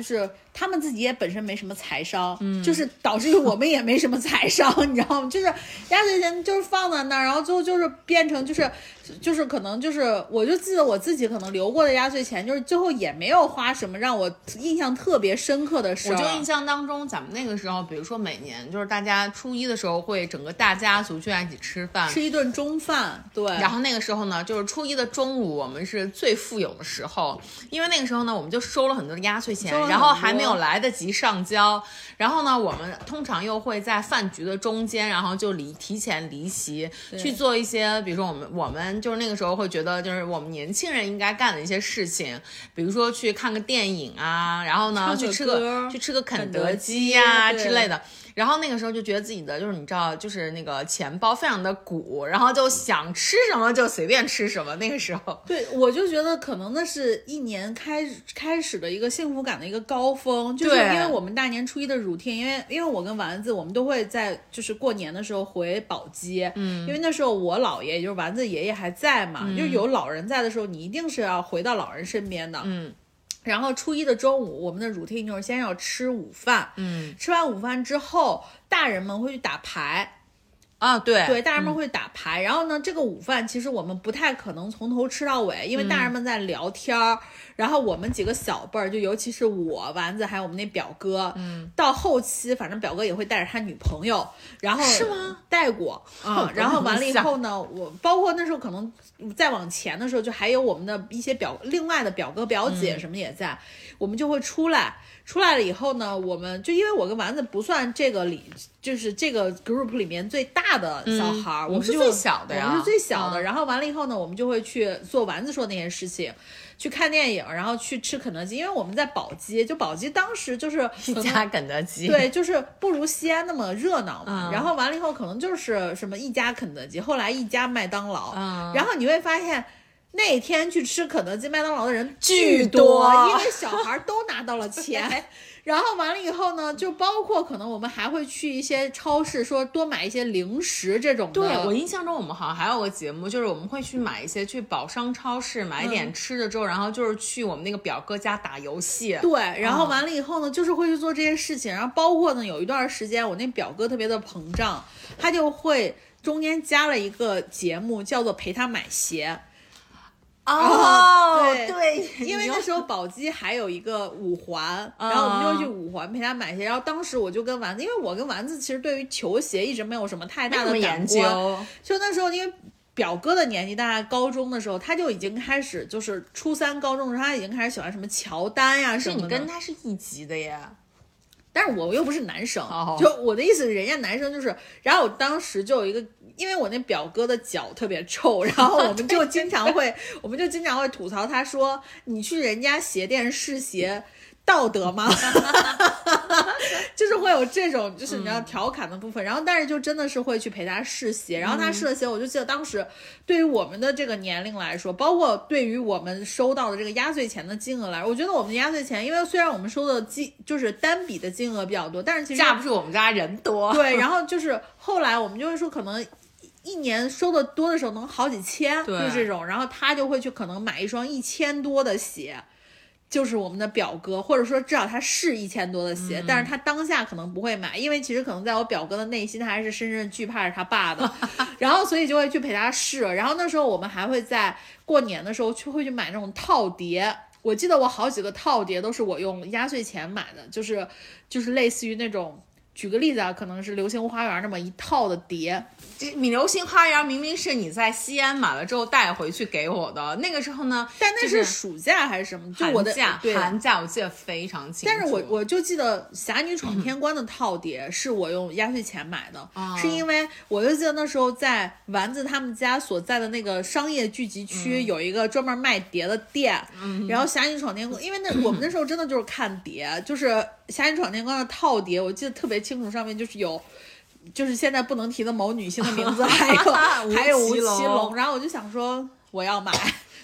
他们自己也本身没什么财商，嗯，就是导致于我们也没什么财商，你知道吗？就是压岁钱就是放在那儿，然后最后就是变成就是就是可能就是，我就记得我自己可能留过的压岁钱，就是最后也没有花什么让我印象特别深刻的事儿。 我就印象当中，咱们那个时候，比如说每年就是大家初一的时候会整个大家族聚在一起吃饭， 吃一顿中饭，对。 然后那个时候呢，就是初一的中午，我们是最富有的时候，因为那个时候呢，我们就收了很多的压岁钱，然后还没有来得及上交，然后呢，我们通常又会在饭局的中间，然后就离提前离席去做一些，比如说我们我们就是那个时候会觉得就是我们年轻人应该干的一些事情，比如说去看个电影啊，然后呢去吃个去吃个肯德基呀、啊、之类的。然后那个时候就觉得自己的就是你知道就是那个钱包非常的鼓，然后就想吃什么就随便吃什么。那个时候对，我就觉得可能那是一年开开始的一个幸福感的一个高峰，就是因为我们大年初一的 routine， 因为因为我跟丸子我们都会在就是过年的时候回宝鸡，嗯，因为那时候我姥爷也就是丸子爷爷还在嘛，嗯、就是有老人在的时候你一定是要回到老人身边的，嗯。然后初一的中午，我们的 routine 就是先要吃午饭，嗯，吃完午饭之后，大人们会去打牌， 啊，对对，大人们会打牌、嗯。然后呢，这个午饭其实我们不太可能从头吃到尾，因为大人们在聊天儿、嗯，然后我们几个小辈儿，就尤其是我丸子还有我们那表哥，嗯，到后期反正表哥也会带着他女朋友，然后是吗？ 带过啊、嗯，然后完了以后呢，我包括那时候可能再往前的时候，就还有我们的一些表另外的表哥表姐什么也在，嗯、我们就会出来。出来了以后呢，我们就因为我跟丸子不算这个里，就是这个 group 里面最大的小孩、嗯， 我们是最小的呀， 我们是最小的、嗯。然后完了以后呢，我们就会去做丸子说那些事情，去看电影，然后去吃肯德基，因为我们在宝鸡，就宝鸡当时就是一家肯德基， 对，就是不如西安那么热闹嘛。嗯、然后完了以后，可能就是什么一家肯德基，后来一家麦当劳，嗯、然后你会发现。那天去吃肯德基麦当劳的人巨多，因为小孩都拿到了钱然后完了以后呢，就包括可能我们还会去一些超市说多买一些零食这种的。 对，我印象中我们好像还有个节目，就是我们会去买一些去宝商超市买点吃的之后、嗯、然后就是去我们那个表哥家打游戏。 对，然后完了以后呢、嗯、就是会去做这些事情。然后包括呢有一段时间我那表哥特别的膨胀，他就会中间加了一个节目叫做陪他买鞋。 哦， 对对，因为那时候宝鸡还有一个五环，然后我们就会去五环陪他买鞋。然后当时我就跟丸子，因为我跟丸子其实对于球鞋一直没有什么太大的感官，就那时候因为表哥的年纪，大概高中的时候他就已经开始，就是初三高中的时候他已经开始喜欢什么乔丹呀什么的。 是你跟他是一级的呀？ 但是我又不是男生， oh. 就我的意思，人家男生就是，然后我当时就有一个，因为我那表哥的脚特别臭，然后我们就经常会，我们就经常会吐槽他说，你去人家鞋店试鞋。道德吗？就是会有这种，就是你知道调侃的部分、嗯、然后但是就真的是会去陪他试鞋，然后他试了鞋、嗯、我就记得当时对于我们的这个年龄来说，包括对于我们收到的这个压岁钱的金额来说，我觉得我们的压岁钱，因为虽然我们收的金就是单笔的金额比较多，但是其实架不住我们家人多。 对，然后就是后来我们就会说可能一年收的多的时候能好几千，就是这种，然后他就会去可能买一双一千多的鞋，就是我们的表哥，或者说至少他是一千多的鞋、嗯、但是他当下可能不会买，因为其实可能在我表哥的内心他还是深深惧怕着他爸的然后所以就会去陪他试。然后那时候我们还会在过年的时候去会去买那种套碟，我记得我好几个套碟都是我用压岁钱买的，就是就是类似于那种，举个例子啊，可能是流星花园那么一套的碟。 你流星花园明明是你在西安买了之后带回去给我的，那个时候呢， 但那是暑假还是什么？就我的寒假，对，寒假我记得非常清楚。 但是我我就记得《侠女闯天关》的套碟是我用压岁钱买的、嗯，是因为我就记得那时候在丸子他们家所在的那个商业聚集区有一个专门卖碟的店，嗯、然后《侠女闯天关》，因为那我们那时候真的就是看碟，就是《侠女闯天关》的套碟，我记得特别清楚，上面就是有。就是现在不能提的某女星的名字，还有还有吴奇隆，然后我就想说我要买，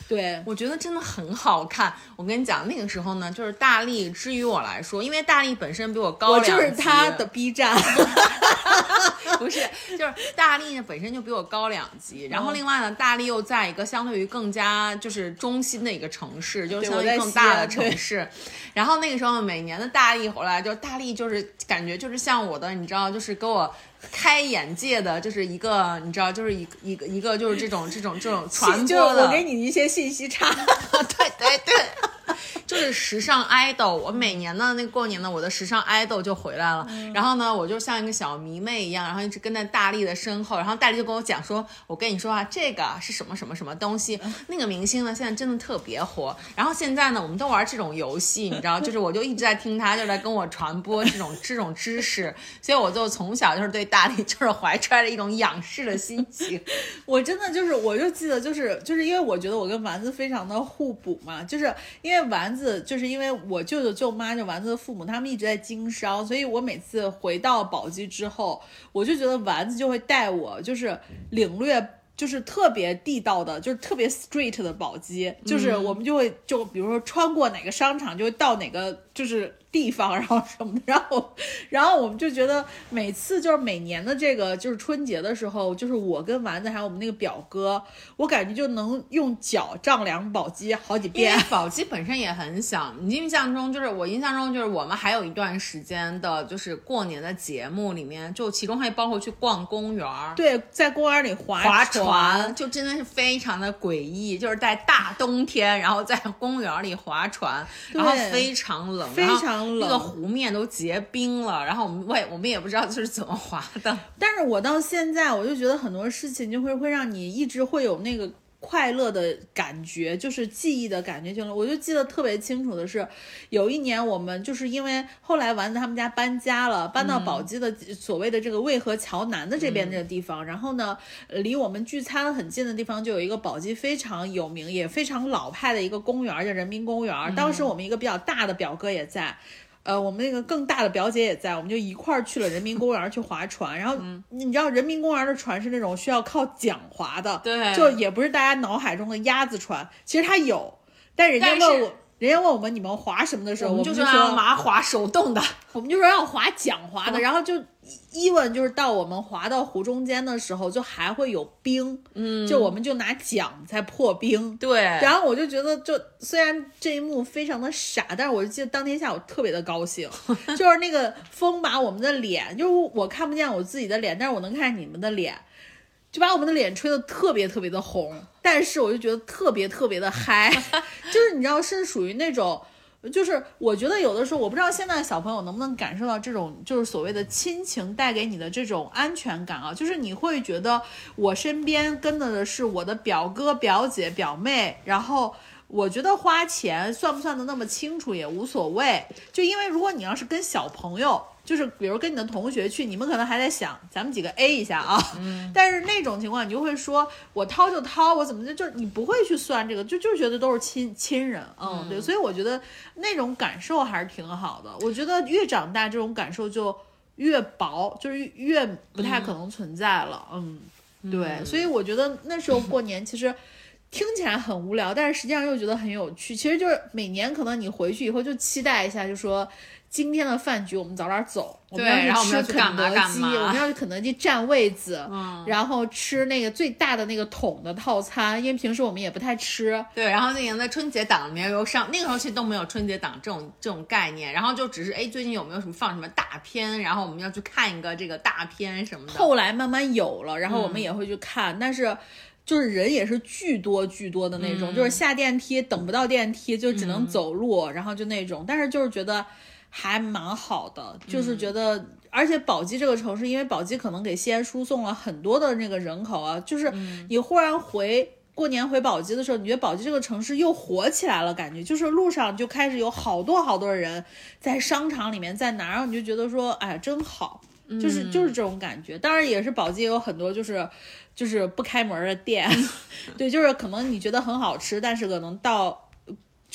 对， 我觉得真的很好看。我跟你讲，那个时候呢，就是大力，至于我来说，因为大力本身比我高两级， 我就是他的 B 站。 不是，就是大力呢本身就比我高两级，然后另外呢，大力又在一个相对于更加就是中心的一个城市，就是相对于更大的城市。然后那个时候每年的大力回来，就大力就是感觉就是像我的，你知道，就是给我开眼界的，就是一个你知道，就是一个一个一个就是这种这种这种传播的。 我给你一些信息差。 对对对。就是时尚 idol， 我每年呢，那个过年呢，我的时尚 idol 就回来了。嗯、然后呢，我就像一个小迷妹一样，然后一直跟在大力的身后。然后大力就跟我讲说：“我跟你说啊，这个是什么什么什么东西？嗯、那个明星呢，现在真的特别火。然后现在呢，我们都玩这种游戏，你知道，就是我就一直在听他，就在跟我传播这种这种知识。所以我就从小就是对大力就是怀揣着一种仰视的心情。 我真的就是，我就记得就是就是因为我觉得我跟丸子非常的互补嘛，就是因为丸子。就是因为我舅舅舅妈就丸子的父母他们一直在经商，所以我每次回到宝鸡之后，我就觉得丸子就会带我就是领略就是特别地道的，就是特别 street 的宝鸡，就是我们就会就比如说穿过哪个商场就会到哪个就是地方，然后什么的，然后然后我们就觉得每次就是每年的这个就是春节的时候，就是我跟丸子还有我们那个表哥，我感觉就能用脚丈量宝鸡好几遍。 因为宝鸡本身也很小，你印象中就是我印象中就是我们还有一段时间的就是过年的节目里面，就其中还包括去逛公园。 对，在公园里划划船，就真的是非常的诡异，就是在大冬天，然后在公园里划船，然后非常冷， 非常冷， 那个湖面都结冰了，然后我们我也我们也不知道就是怎么划的。 但是我到现在我就觉得很多事情就会会让你一直会有那个快乐的感觉，就是记忆的感觉。就我就记得特别清楚的是，有一年我们就是因为后来丸子他们家搬家了，搬到宝鸡的所谓的这个渭河桥南的这边这个地方，嗯、然后呢，离我们聚餐很近的地方就有一个宝鸡非常有名也非常老派的一个公园，叫人民公园。嗯、当时我们一个比较大的表哥也在。呃，我们那个更大的表姐也在，我们就一块儿去了人民公园去划船。然后、嗯、你知道人民公园的船是那种需要靠桨划的， 对， 就也不是大家脑海中的鸭子船，其实它有，但人家问我，人家问我们你们划什么的时候， 我们就说要麻划手动的， 我们就说要划桨划的，嗯、然后就一问就是到我们划到湖中间的时候，就还会有冰，嗯，就我们就拿桨在破冰， 对。 然后我就觉得，就虽然这一幕非常的傻，但是我就记得当天下午特别的高兴，就是那个风把我们的脸，就是我看不见我自己的脸，但是我能看见你们的脸，就把我们的脸吹得特别特别的红，但是我就觉得特别特别的嗨，就是你知道是属于那种。就是我觉得有的时候我不知道现在的小朋友能不能感受到这种就是所谓的亲情带给你的这种安全感啊，就是你会觉得我身边跟的是我的表哥表姐表妹，然后我觉得花钱算不算的那么清楚也无所谓，就因为如果你要是跟小朋友就是比如跟你的同学去，你们可能还在想咱们几个 A 一下啊，嗯、但是那种情况你就会说我掏就掏，我怎么就就是你不会去算这个，就就觉得都是亲亲人，嗯，嗯对，所以我觉得那种感受还是挺好的。我觉得越长大这种感受就越薄，就是越不太可能存在了，嗯，嗯对，嗯、所以我觉得那时候过年其实。听起来很无聊，但是实际上又觉得很有趣。其实就是每年可能你回去以后就期待一下，就说今天的饭局我们早点走，我们要去吃肯德基，我们要去肯德基占位子，嗯、然后吃那个最大的那个桶的套餐，因为平时我们也不太吃。 对，然后那年在春节档里面又上，那个时候其实都没有春节档这种这种概念，然后就只是哎最近有没有什么放什么大片，然后我们要去看一个这个大片什么的。 后来慢慢有了，然后我们也会去看，嗯、但是。就是人也是巨多巨多的那种，嗯、就是下电梯等不到电梯就只能走路，嗯、然后就那种，但是就是觉得还蛮好的，嗯、就是觉得，而且宝鸡这个城市，因为宝鸡可能给西安输送了很多的那个人口啊，就是你忽然回过年回宝鸡的时候，你觉得宝鸡这个城市又火起来了，感觉就是路上就开始有好多好多人在商场里面在哪，然后你就觉得说，哎，真好。就是就是这种感觉，当然也是宝鸡有很多就是就是不开门的店，对，就是可能你觉得很好吃，但是可能到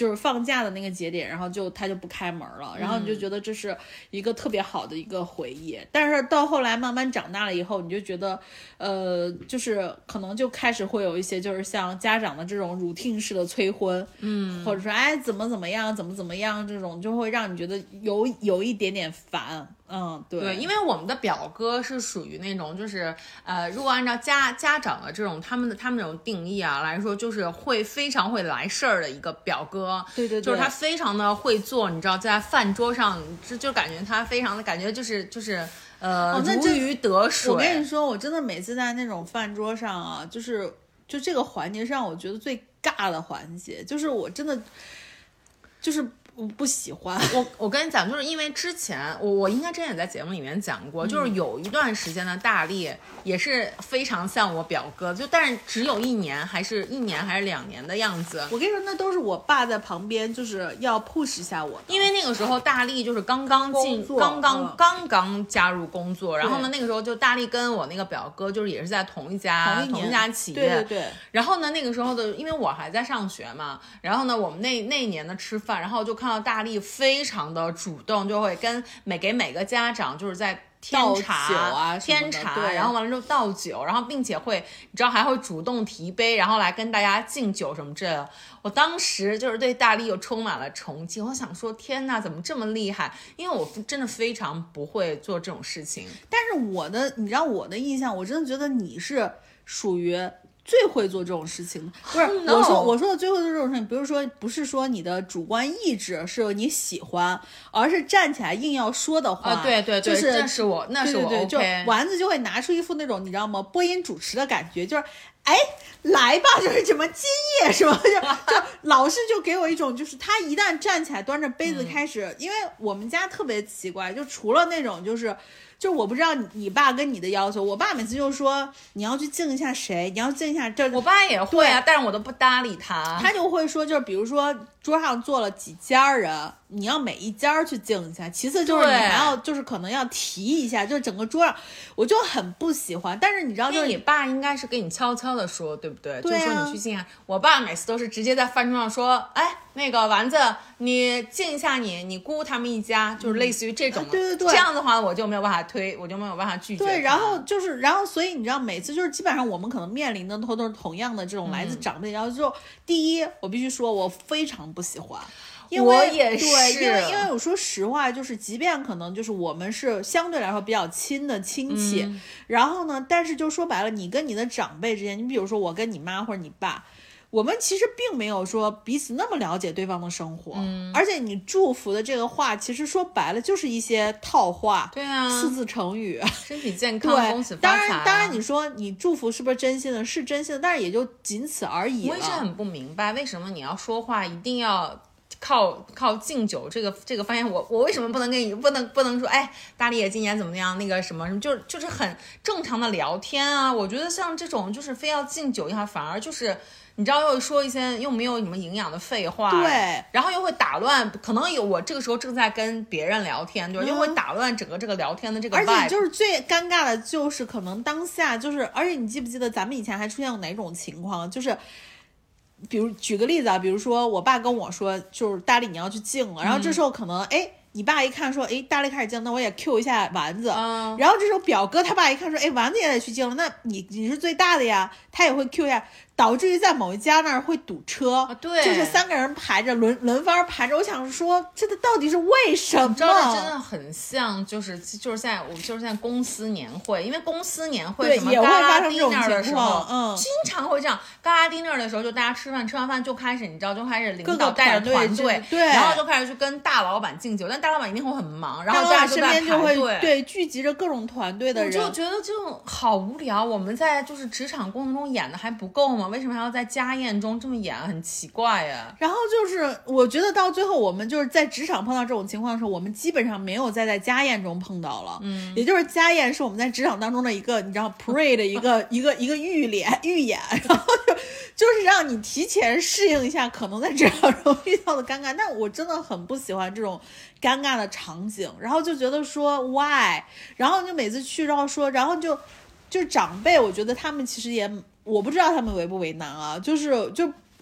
就是放假的那个节点，然后就他就不开门了，然后你就觉得这是一个特别好的一个回忆。嗯、但是到后来慢慢长大了以后，你就觉得，呃，就是可能就开始会有一些就是像家长的这种 routine 式的催婚，嗯，或者说哎怎么怎么样，怎么怎么样，这种就会让你觉得有有一点点烦。嗯，对对，因为我们的表哥是属于那种，就是呃，如果按照家家长的这种他们的他们这种定义啊来说，就是会非常会来事儿的一个表哥。 对对对， 就是他非常的会做，你知道，在饭桌上就就感觉他非常的感觉就是就是呃、哦、如鱼得水。 我跟你说，我真的每次在那种饭桌上啊，就是就这个环节上，我觉得最尬的环节，就是我真的就是。我不喜欢我，我跟你讲，就是因为之前我我应该之前也在节目里面讲过，嗯、就是有一段时间的大力也是非常像我表哥，就但是只有一年还是一年还是两年的样子。 我跟你说，那都是我爸在旁边，就是要 push 一下我， 因为那个时候大力就是刚刚进，刚刚、嗯、刚刚加入工作，然后呢，那个时候就大力跟我那个表哥就是也是在同一家同一家企业， 对对对。 然后呢，那个时候的，因为我还在上学嘛，然后呢，我们那那一年的吃饭，然后就看到大力非常的主动，就会跟每给每个家长就是在添茶啊添茶，然后完了之后倒酒，然后并且会你知道还会主动提杯，然后来跟大家敬酒什么之类的。我当时就是对大力又充满了崇敬，我想说天哪，怎么这么厉害？因为我真的非常不会做这种事情。 但是我的你知道我的印象，我真的觉得你是属于最会做这种事情的。不是、 no. 我说我说的最会做这种事情，比如说不是说你的主观意志是你喜欢，而是站起来硬要说的话。 啊，对对对， 就是那是我那是我 OK。 对对对，就丸子就会拿出一副那种你知道吗，播音主持的感觉，就是哎来吧，就是什么今夜是吧？就就老是就给我一种，就是他一旦站起来端着杯子开始，嗯、因为我们家特别奇怪，就除了那种就是。就我不知道你爸跟你的要求，我爸每次就说你要去敬一下谁，你要敬一下这。 我爸也会啊，但是我都不搭理他。 他就会说，就是比如说桌上坐了几家人，你要每一家去敬一下。其次就是你还要就是可能要提一下，就是整个桌上，我就很不喜欢。但是你知道，就是你爸应该是跟你悄悄的说，对不对？ 对啊、 就说你去敬一下。我爸每次都是直接在饭桌上说，哎。那个丸子，你敬一下你你姑他们一家，就是类似于这种的、 嗯啊，对对对， 这样的话我就没有办法推，我就没有办法拒绝。 对，然后就是，然后所以你知道，每次就是基本上我们可能面临的都都是同样的这种来自长辈，然后就第一，我必须说我非常不喜欢。因为我也是， 对，因为因为我说实话，就是即便可能就是我们是相对来说比较亲的亲戚， 嗯、 然后呢，但是就说白了，你跟你的长辈之间，你比如说我跟你妈或者你爸。我们其实并没有说彼此那么了解对方的生活， 嗯， 而且你祝福的这个话，其实说白了就是一些套话， 对啊， 四字成语， 身体健康，恭喜发财。 当然，当然你说你祝福是不是真心的？是真心的，但是也就仅此而已了。 我也是很不明白，为什么你要说话一定要靠靠敬酒这个这个发现，我我为什么不能跟你不能不能说，哎，大力也今年怎么样？那个什么什么，就就是很正常的聊天啊。我觉得像这种就是非要敬酒一下，反而就是。你知道又说一些又没有什么营养的废话， 对， 然后又会打乱，可能有我这个时候正在跟别人聊天，对、嗯，又会打乱整个这个聊天的这个 vibe。 而且就是最尴尬的就是可能当下就是，而且你记不记得咱们以前还出现过哪种情况？就是，比如举个例子啊，比如说我爸跟我说，就是大力你要去敬了，然后这时候可能哎。你爸一看说，哎，大力开始敬，那我也 Q 一下丸子。 嗯、 然后这时候表哥他爸一看说，哎，丸子也得去敬了，那你你是最大的呀，他也会 Q 一下，导致于在某一家那儿会堵车。 啊、对， 就是三个人排着轮轮番排着。我想说，这个到底是为什么？ 你知道这真的很像，就是就是现在我就是现在公司年会，因为公司年会什么也会发生这种情况，嗯， 经常会这样。嘎啦丁那儿的时候，就大家吃饭，吃完饭就开始，你知道，就开始领导带着团队， 对， 然后就开始去跟大老板敬酒，但大老板一定会很忙，然后大家身边就会对对聚集着各种团队的人， 我就觉得这种好无聊。我们在就是职场过程中演的还不够吗？为什么还要在家宴中这么演？很奇怪呀。 然后就是我觉得到最后，我们就是在职场碰到这种情况的时候，我们基本上没有再在家宴中碰到了。 嗯， 也就是家宴是我们在职场当中的一个你知道 pre 的一个一个一个预演预演，然后就就是让你提前适应一下可能在职场中遇到的尴尬。但我真的很不喜欢这种尴尬的场景，然后就觉得说 why， 然后就每次去然后说，然后就就长辈，我觉得他们其实也我不知道他们为不为难啊，就是就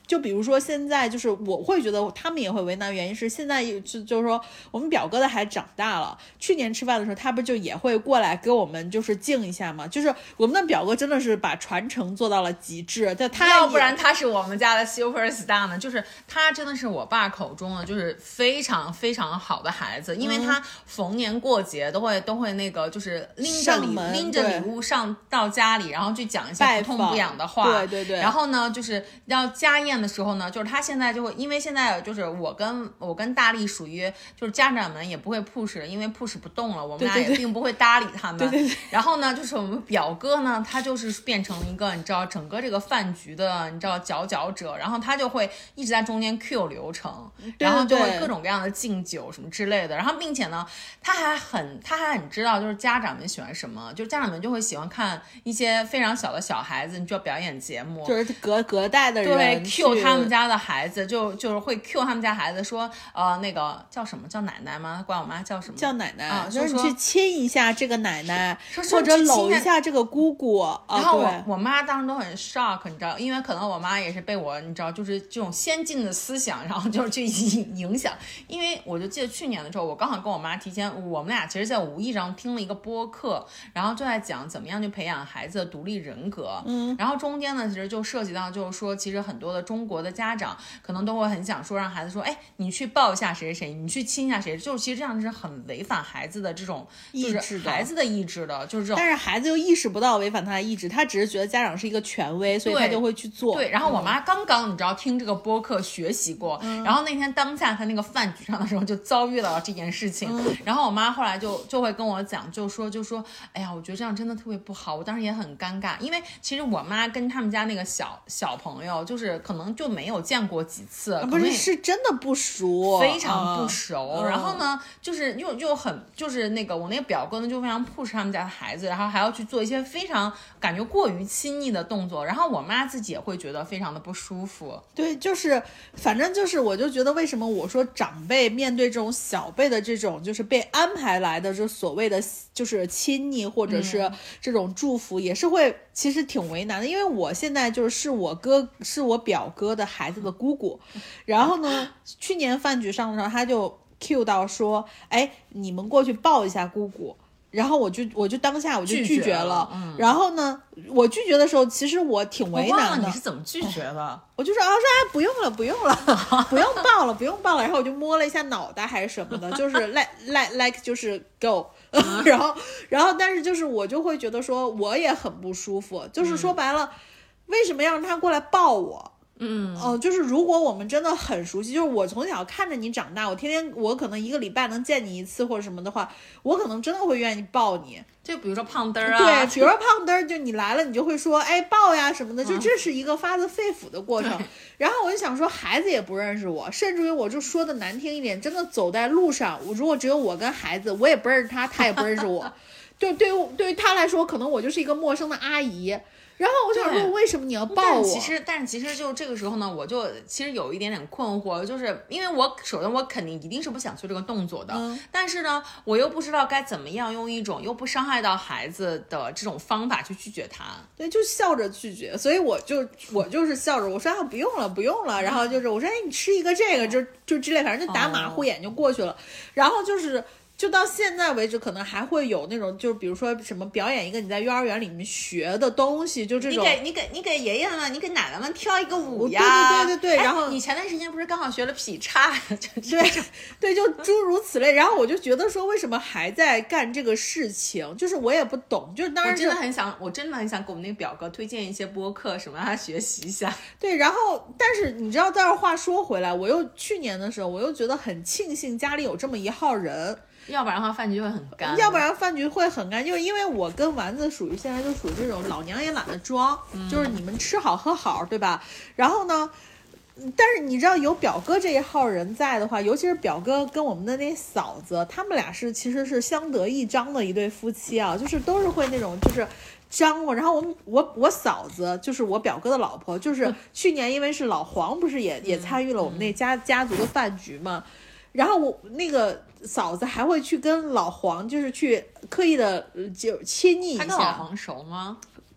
就比如说现在就是我会觉得他们也会为难，原因是现在就就是说我们表哥的孩子长大了，去年吃饭的时候他不就也会过来给我们就是敬一下嘛，就是我们的表哥真的是把传承做到了极致，但他要不然他是我们家的 super star 呢，就是他真的是我爸口中的就是非常非常好的孩子，因为他逢年过节都会都会那个就是拎着礼拎着礼物上到家里，然后去讲一些不痛不痒的话， 对对对， 然后呢就是要家宴的时候呢，就是他现在就会，因为现在就是我跟我跟大力属于就是家长们也不会 push， 因为 push 不动了，我们俩也并不会搭理他们。 对对对， 然后呢，就是我们表哥呢，他就是变成了一个你知道整个这个饭局的你知道佼佼者，然后他就会一直在中间 Q 流程， 对对然后就会各种各样的敬酒什么之类的，然后并且呢，他还很他还很知道就是家长们喜欢什么，就是家长们就会喜欢看一些非常小的小孩子，你就要表演节目， 就是隔隔代的人对 Q 他们家的孩子，就就是会 Q 他们家孩子说，呃，那个叫什么叫奶奶吗？管我妈叫什么？ 叫奶奶， 啊， 就是你去亲一下这个奶奶， 说或者搂一下这个姑姑。 然后我、 啊、 我妈当时都很 shock， 你知道，因为可能我妈也是被我你知道，就是这种先进的思想，然后就是去影影响。因为我就记得去年的时候，我刚好跟我妈提前，我们俩其实在无意上听了一个播客，然后就在讲怎么样去培养孩子的独立人格。嗯，然后中间呢，其实就涉及到就是说，其实很多的中国的家长可能都会很想说让孩子说，哎，你去抱一下谁谁谁，你去亲一下谁，就是其实这样是很违反孩子的这种意志的，孩子的意志的，就是这种。 但是孩子又意识不到违反他的意志，他只是觉得家长是一个权威，所以他就会去做。 对，然后我妈刚刚你知道听这个播客学习过，嗯、然后那天当下他那个饭局上的时候就遭遇到了这件事情，嗯、然后我妈后来就就会跟我讲，就说就说，哎呀，我觉得这样真的特别不好，我当时也很尴尬，因为其实我妈跟他们家那个小小朋友就是可能就没有见过几次， 啊、不是是真的不熟， 非常不熟。 嗯、 然后呢，就是又又很就是那个我那个表哥呢就非常 push 他们家的孩子，然后还要去做一些非常感觉过于亲昵的动作，然后我妈自己也会觉得非常的不舒服。 对，就是反正就是我就觉得为什么我说长辈面对这种小辈的这种就是被安排来的这所谓的就是亲昵或者是这种祝福，也是会其实挺为难的，因为我现在就是是我哥是我表哥的孩子的姑姑，然后呢去年饭局上的时候他就 cue 到说，哎，你们过去抱一下姑姑，然后我就我就当下我就拒绝了， 拒绝了嗯、 然后呢我拒绝的时候其实我挺为难的。 我忘了你是怎么拒绝的？ 我就说啊说哎不用了不用了不用抱了不用抱了，然后我就摸了一下脑袋还是什么的，就是 like like like 就是 go 然后然后但是就是我就会觉得说我也很不舒服，就是说白了、嗯、为什么要让他过来抱我？ 嗯哦、呃，就是如果我们真的很熟悉，就是我从小看着你长大，我天天我可能一个礼拜能见你一次或者什么的话，我可能真的会愿意抱你。 就比如说胖墩儿啊， 对，比如说胖墩儿，就你来了，你就会说，哎，抱呀什么的，就这是一个发自肺腑的过程。嗯、然后我就想说，孩子也不认识我，甚至于我就说的难听一点，真的走在路上，我如果只有我跟孩子，我也不认识他，他也不认识我，就对于对于他来说，可能我就是一个陌生的阿姨。然后我想说，为什么你要抱我？ 但其实，但是其实就这个时候呢，我就其实有一点点困惑，就是因为我首先我肯定一定是不想做这个动作的，嗯、但是呢，我又不知道该怎么样用一种又不伤害到孩子的这种方法去拒绝他。 对，就笑着拒绝，所以我就我就是笑着，我说啊不用了不用了，然后就是我说哎你吃一个这个就就之类，反正就打马虎眼就过去了，哦、然后就是。就到现在为止，可能还会有那种，就是比如说什么表演一个你在幼儿园里面学的东西，就这种。 你给你给你给爷爷们，你给奶奶们跳一个舞呀！ 对对对对对。然后、 哎、你前段时间不是刚好学了劈叉？就对对，就诸如此类。然后我就觉得说，为什么还在干这个事情？就是我也不懂。就是当然我真的很想，我真的很想给我们那个表哥推荐一些播客，什么让他学习一下。 对，然后但是你知道，但是话说回来，我又去年的时候，我又觉得很庆幸家里有这么一号人。 要不然的话饭局就会很干， 要不然饭局会很干，就是因为我跟丸子属于现在就属于这种老娘也懒得装、嗯、就是你们吃好喝好对吧，然后呢但是你知道有表哥这一号人在的话，尤其是表哥跟我们的那嫂子，他们俩是其实是相得益彰的一对夫妻啊，就是都是会那种就是张罗，然后我们我我嫂子就是我表哥的老婆，就是去年因为是老黄不是也、嗯、也参与了我们那家、嗯、家族的饭局嘛，然后我那个嫂子还会去跟老黄就是去刻意的就亲昵一下。 他跟老黄熟吗？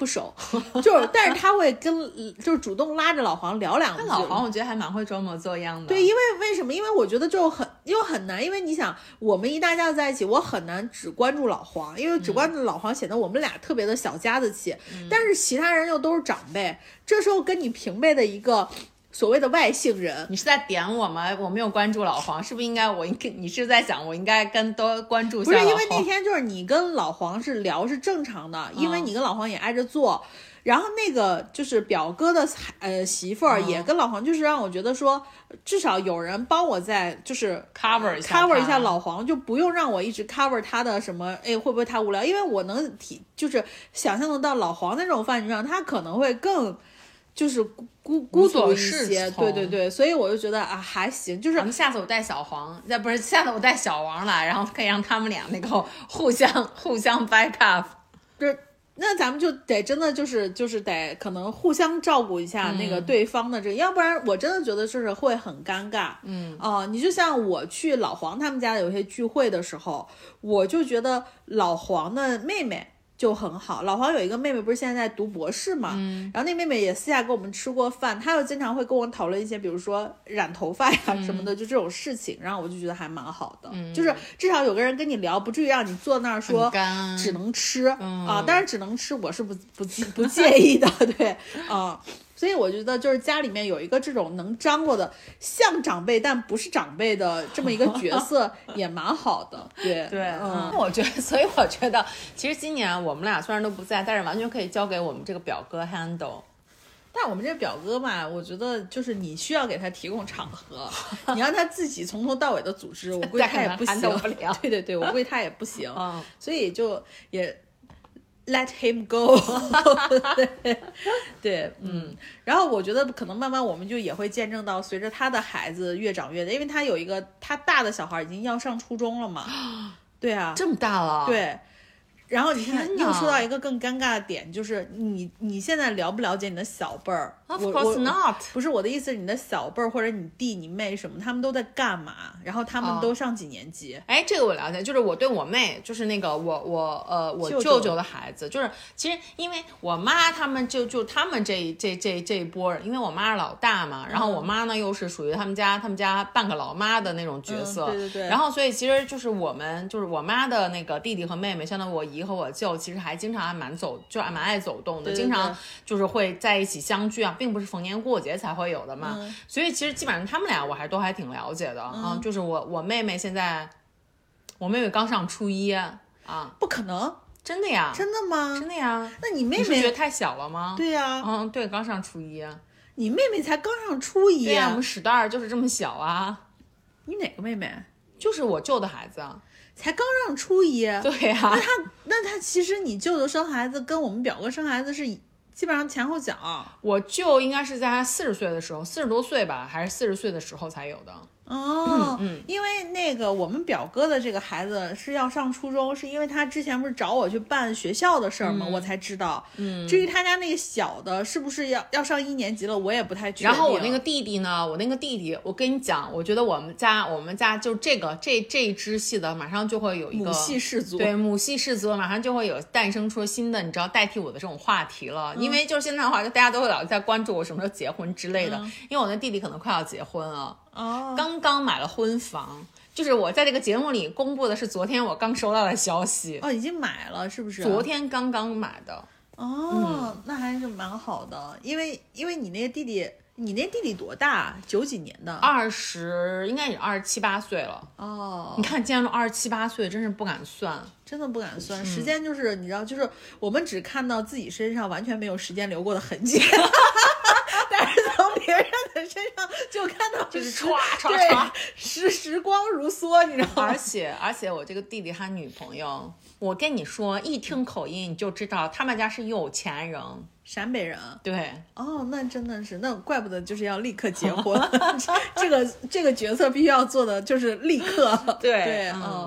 不熟，就是但是他会跟就是主动拉着老黄聊两句。 老黄我觉得还蛮会装模作样的。 对，因为为什么？因为我觉得就很又很难，因为你想我们一大家在一起，我很难只关注老黄，因为只关注老黄显得我们俩特别的小家子气、嗯、但是其他人又都是长辈，这时候跟你平辈的一个所谓的外姓人， 你是在点我吗？我没有关注老黄，是不是应该我应该你是在想我应该跟多关注一下老黄？ 不是，因为那天就是你跟老黄是聊是正常的、嗯、因为你跟老黄也挨着坐，然后那个就是表哥的呃媳妇儿也跟老黄，就是让我觉得说至少有人帮我在就是 cover 一下 cover 一下老黄，就不用让我一直 cover 他的什么，哎会不会太无聊？因为我能体就是想象得到老黄那种饭局上他可能会更就是孤孤独一些，对对对，所以我就觉得啊还行，就是我们下次我带小黄，那不是下次我带小王来，然后可以让他们俩那个互相互相 back up， 就是那咱们就得真的就是就是得可能互相照顾一下那个对方的这个、嗯、要不然我真的觉得就是会很尴尬。嗯哦、呃，你就像我去老黄他们家有些聚会的时候，我就觉得老黄的妹妹就很好，老黄有一个妹妹不是现在在读博士嘛、嗯、然后那妹妹也私下跟我们吃过饭，她又经常会跟我讨论一些比如说染头发呀什么的、嗯、就这种事情，然后我就觉得还蛮好的、嗯、就是至少有个人跟你聊，不至于让你坐那儿说只能吃、嗯、啊，当然只能吃我是不不不介意的对啊，所以我觉得就是家里面有一个这种能张罗的像长辈但不是长辈的这么一个角色也蛮好的。对对，嗯，我觉得，所以我觉得其实今年我们俩虽然都不在，但是完全可以交给我们这个表哥 handle。 但我们这表哥嘛，我觉得就是你需要给他提供场合，你让他自己从头到尾的组织，我估计他也不行。 不了对对对，我估计他也不行。嗯，所以就也。Let him go 对对，嗯，然后我觉得可能慢慢我们就也会见证到随着他的孩子越长越大，因为他有一个他大的小孩已经要上初中了嘛。对啊， 这么大了。 对，然后你看又说到一个更尴尬的点，就是你你现在了不了解你的小辈儿？ Of course not。 不是我的意思是你的小辈儿或者你弟你妹什么他们都在干嘛，然后他们都上几年级？ 哎、oh. 这个我了解，就是我对我妹就是那个我我呃我舅舅的孩子，就是其实因为我妈他们就就他们这这这这一波，因为我妈是老大嘛，然后我妈呢又是属于他们家他们家半个老妈的那种角色、 嗯、对对对， 然后所以其实就是我们就是我妈的那个弟弟和妹妹，相当于我姨和我舅，其实还经常还蛮走就还蛮爱走动的， 对对对， 经常就是会在一起相聚啊，并不是逢年过节才会有的嘛、嗯、所以其实基本上他们俩我还都还挺了解的、嗯、啊，就是我我妹妹现在我妹妹刚上初一啊。 不可能， 真的呀？ 真的吗？ 真的呀。 那你妹妹你是觉得太小了吗？ 对呀、 啊、嗯对，刚上初一啊。 你妹妹才刚上初一。 对呀、啊，我们史代就是这么小啊。 你哪个妹妹？ 就是我舅的孩子啊， 才刚上初一。 对呀、啊， 那他那他其实你舅舅生孩子跟我们表哥生孩子是基本上前后脚。 我舅应该是在他四十岁的时候，四十多岁吧，还是四十岁的时候才有的。 哦、嗯嗯，因为那个我们表哥的这个孩子是要上初中，是因为他之前不是找我去办学校的事儿吗、嗯、我才知道。嗯，至于他家那个小的是不是要要上一年级了，我也不太确定。 然后我那个弟弟呢，我那个弟弟，我跟你讲，我觉得我们家我们家就这个这这一支系的，马上就会有一个母系氏族。 对，母系氏族马上就会有诞生出新的，你知道代替我的这种话题了。嗯、因为就是现在的话，就大家都会老在关注我什么时候结婚之类的，嗯、因为我那弟弟可能快要结婚了。哦，刚刚买了婚房，就是我在这个节目里公布的是昨天我刚收到的消息。 哦，已经买了是不是？ 昨天刚刚买的。 哦、嗯，那还是蛮好的，因为因为你那个弟弟，你那弟弟多大？九几年的？ 二十，应该也二十七八岁了。哦，你看，竟然都二十七八岁，真是不敢算， 真的不敢算。嗯、时间就是你知道，就是我们只看到自己身上完全没有时间流过的痕迹。但是从别人的身上就看到就是唰唰唰时时光如梭，你知道吗？ 而且而且我这个弟弟他女朋友，我跟你说，一听口音你就知道他们家是有钱人， 陕北人。 对， 哦，那真的是，那怪不得就是要立刻结婚。这个这个决策必须要做的就是立刻。 对对，嗯，那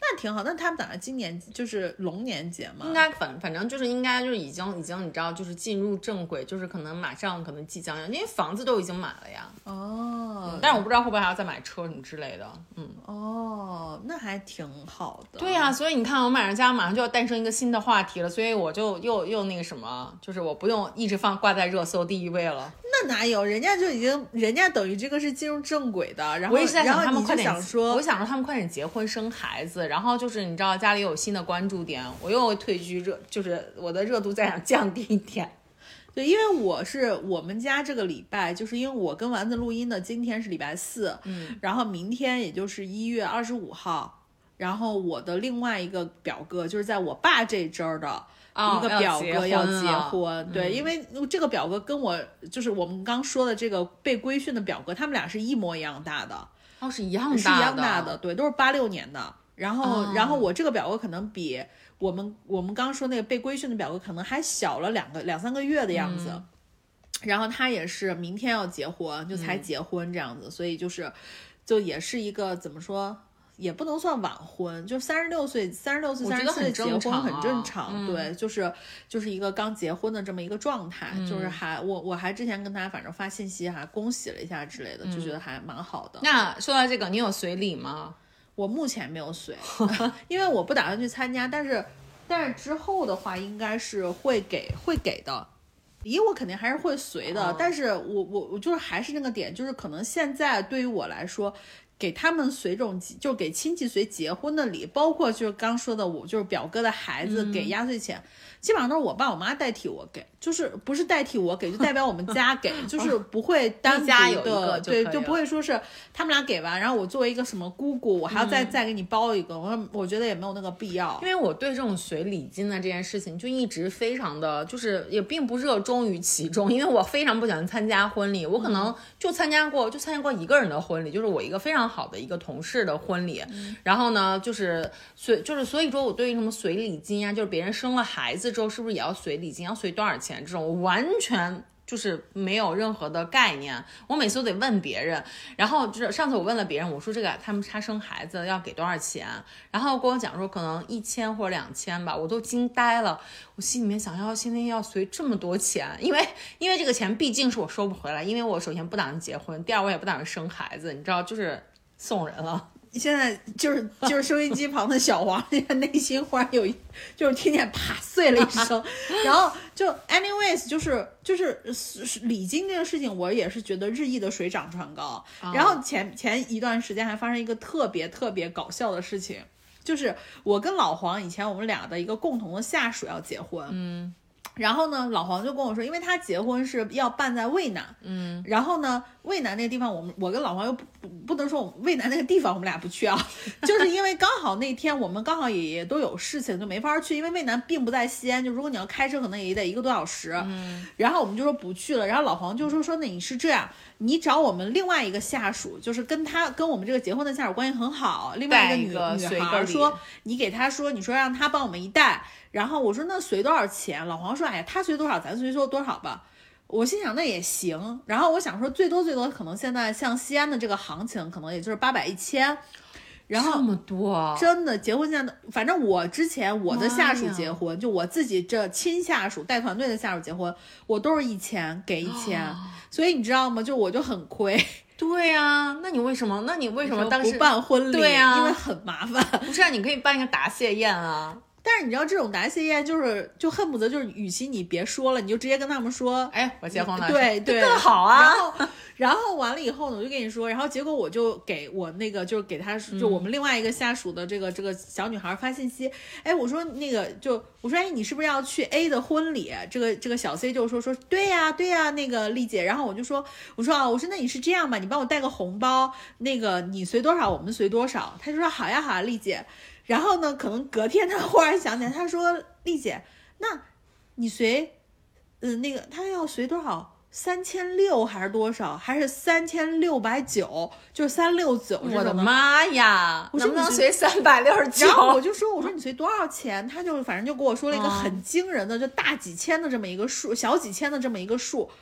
那挺好。那他们打算今年就是龙年结吗？ 应该反反正就是应该就是已经已经你知道就是进入正轨，就是可能马上可能即将要，因为房子都已经买了呀。 哦、 嗯，但是我不知道会不会还要再买车什么之类的。嗯， 哦，那还挺好的。 对呀、啊，所以你看我马上家马上就要诞生一个新的话题了，所以我就又又那个什么，就是我不用一直放挂在热搜第一位了。 那哪有，人家就已经，人家等于这个是进入正轨的。然后我一直在想他们快点， 想说我想说他们快点结婚生孩子，然后就是你知道家里有新的关注点，我又退居热，就是我的热度再想降低一点。 对，因为我是我们家这个礼拜，就是因为我跟丸子录音的，今天是礼拜四， 嗯， 然后明天也就是一月二十五号，然后我的另外一个表哥就是在我爸这支儿的。一个表哥要结婚， 哦、 对、 嗯， 因为这个表哥跟我就是我们刚说的这个被规训的表哥，他们俩是一模一样大的， 哦，是一样大的， 是一样大的，对，都是八六年的。然后， 哦、 然后我这个表哥可能比我们我们刚说那个被规训的表哥可能还小了两个两三个月的样子。嗯、然后他也是明天要结婚，就才结婚这样子，嗯、所以就是就也是一个怎么说？也不能算晚婚，就三十六岁、三十六岁、三十四岁结婚很正常， 嗯、 对，就是就是一个刚结婚的这么一个状态，嗯、就是还我我还之前跟他反正发信息还恭喜了一下之类的，嗯、就觉得还蛮好的。 那说到这个，你有随礼吗？ 我目前没有随，因为我不打算去参加，但是但是之后的话应该是会给会给的。礼我肯定还是会随的，哦、但是我我我就是还是那个点，就是可能现在对于我来说。给他们随这种就给亲戚随结婚的礼，包括就是刚说的我就是表哥的孩子给压岁钱，嗯、基本上都是我爸我妈代替我给，就是不是代替我给，就代表我们家给，就是不会单独的， 有一个就对，就不会说是他们俩给完，然后我作为一个什么姑姑，我还要再、嗯、再给你包一个，我我觉得也没有那个必要。 因为我对这种随礼金的这件事情就一直非常的，就是也并不热衷于其中，因为我非常不喜欢参加婚礼，我可能就参加过、嗯、就参加过一个人的婚礼，就是我一个非常好的一个同事的婚礼，嗯、然后呢，就是随就是所以说我对于什么随礼金啊，就是别人生了孩子之后是不是也要随礼金，要随多少钱这种，我完全就是没有任何的概念，我每次都得问别人。然后就是上次我问了别人，我说这个他们他生孩子要给多少钱，然后跟我讲说可能一千或者两千吧，我都惊呆了。我心里面想要现在要随这么多钱，因为因为这个钱毕竟是我收不回来，因为我首先不打算结婚，第二我也不打算生孩子，你知道，就是送人了。 现在就是就是收音机旁的小王，内心忽然有一就是听见啪碎了一声，然后就 anyways 就是就是礼金这个事情，我也是觉得日益的水涨船高。哦、然后前前一段时间还发生一个特别特别搞笑的事情，就是我跟老黄以前我们俩的一个共同的下属要结婚， 嗯。 然后呢，老黄就跟我说，因为他结婚是要办在渭南， 嗯， 然后呢，渭南那个地方，我们我跟老黄又不不不能说渭南那个地方我们俩不去啊，就是因为刚好那天我们刚好也也都有事情，就没法去，因为渭南并不在西安，就如果你要开车，可能也得一个多小时， 嗯， 然后我们就说不去了，然后老黄就说说那你是这样，你找我们另外一个下属，就是跟他跟我们这个结婚的下属关系很好，另外一个女女孩说，你给他说，你说让他帮我们一带。然后我说那随多少钱？老黄说，哎呀，他随多少，咱随说多少吧。我心想那也行。然后我想说最多最多可能现在像西安的这个行情，可能也就是八百一千。然后这么多， 真的结婚现在，反正我之前我的下属结婚，就我自己这亲下属带团队的下属结婚，我都是一千给一千、哦，所以你知道吗？就我就很亏。 对呀、啊，那你为什么？那你为什么当时不办婚礼？ 对呀、啊， 因为很麻烦。 不是啊，你可以办一个答谢宴啊。 但是你知道这种答谢宴就是就恨不得就是，与其你别说了，你就直接跟他们说， 哎，我结婚了， 对对， 更好啊。 然后然后完了以后呢，我就跟你说，然后结果我就给我那个就是给他就我们另外一个下属的这个、嗯、这个小女孩发信息，哎，我说那个就我说哎，你是不是要去 A 的婚礼？这个这个小 C 就说说对呀、啊、对呀、啊，那个丽姐，然后我就说我说啊，我说那你是这样吧，你帮我带个红包，那个你随多少我们随多少，他就说好呀好呀，丽姐。然后呢，可能隔天他忽然想起来，他说丽姐，那你随嗯、呃、那个他要随多少？三千六还是多少？还是三千六百九？就是三六九。 我的妈呀！ 我说能不能随三百六十九？ 然后我就说，我说你随多少钱？他就反正就跟我说了一个很惊人的，就大几千的这么一个数，小几千的这么一个数。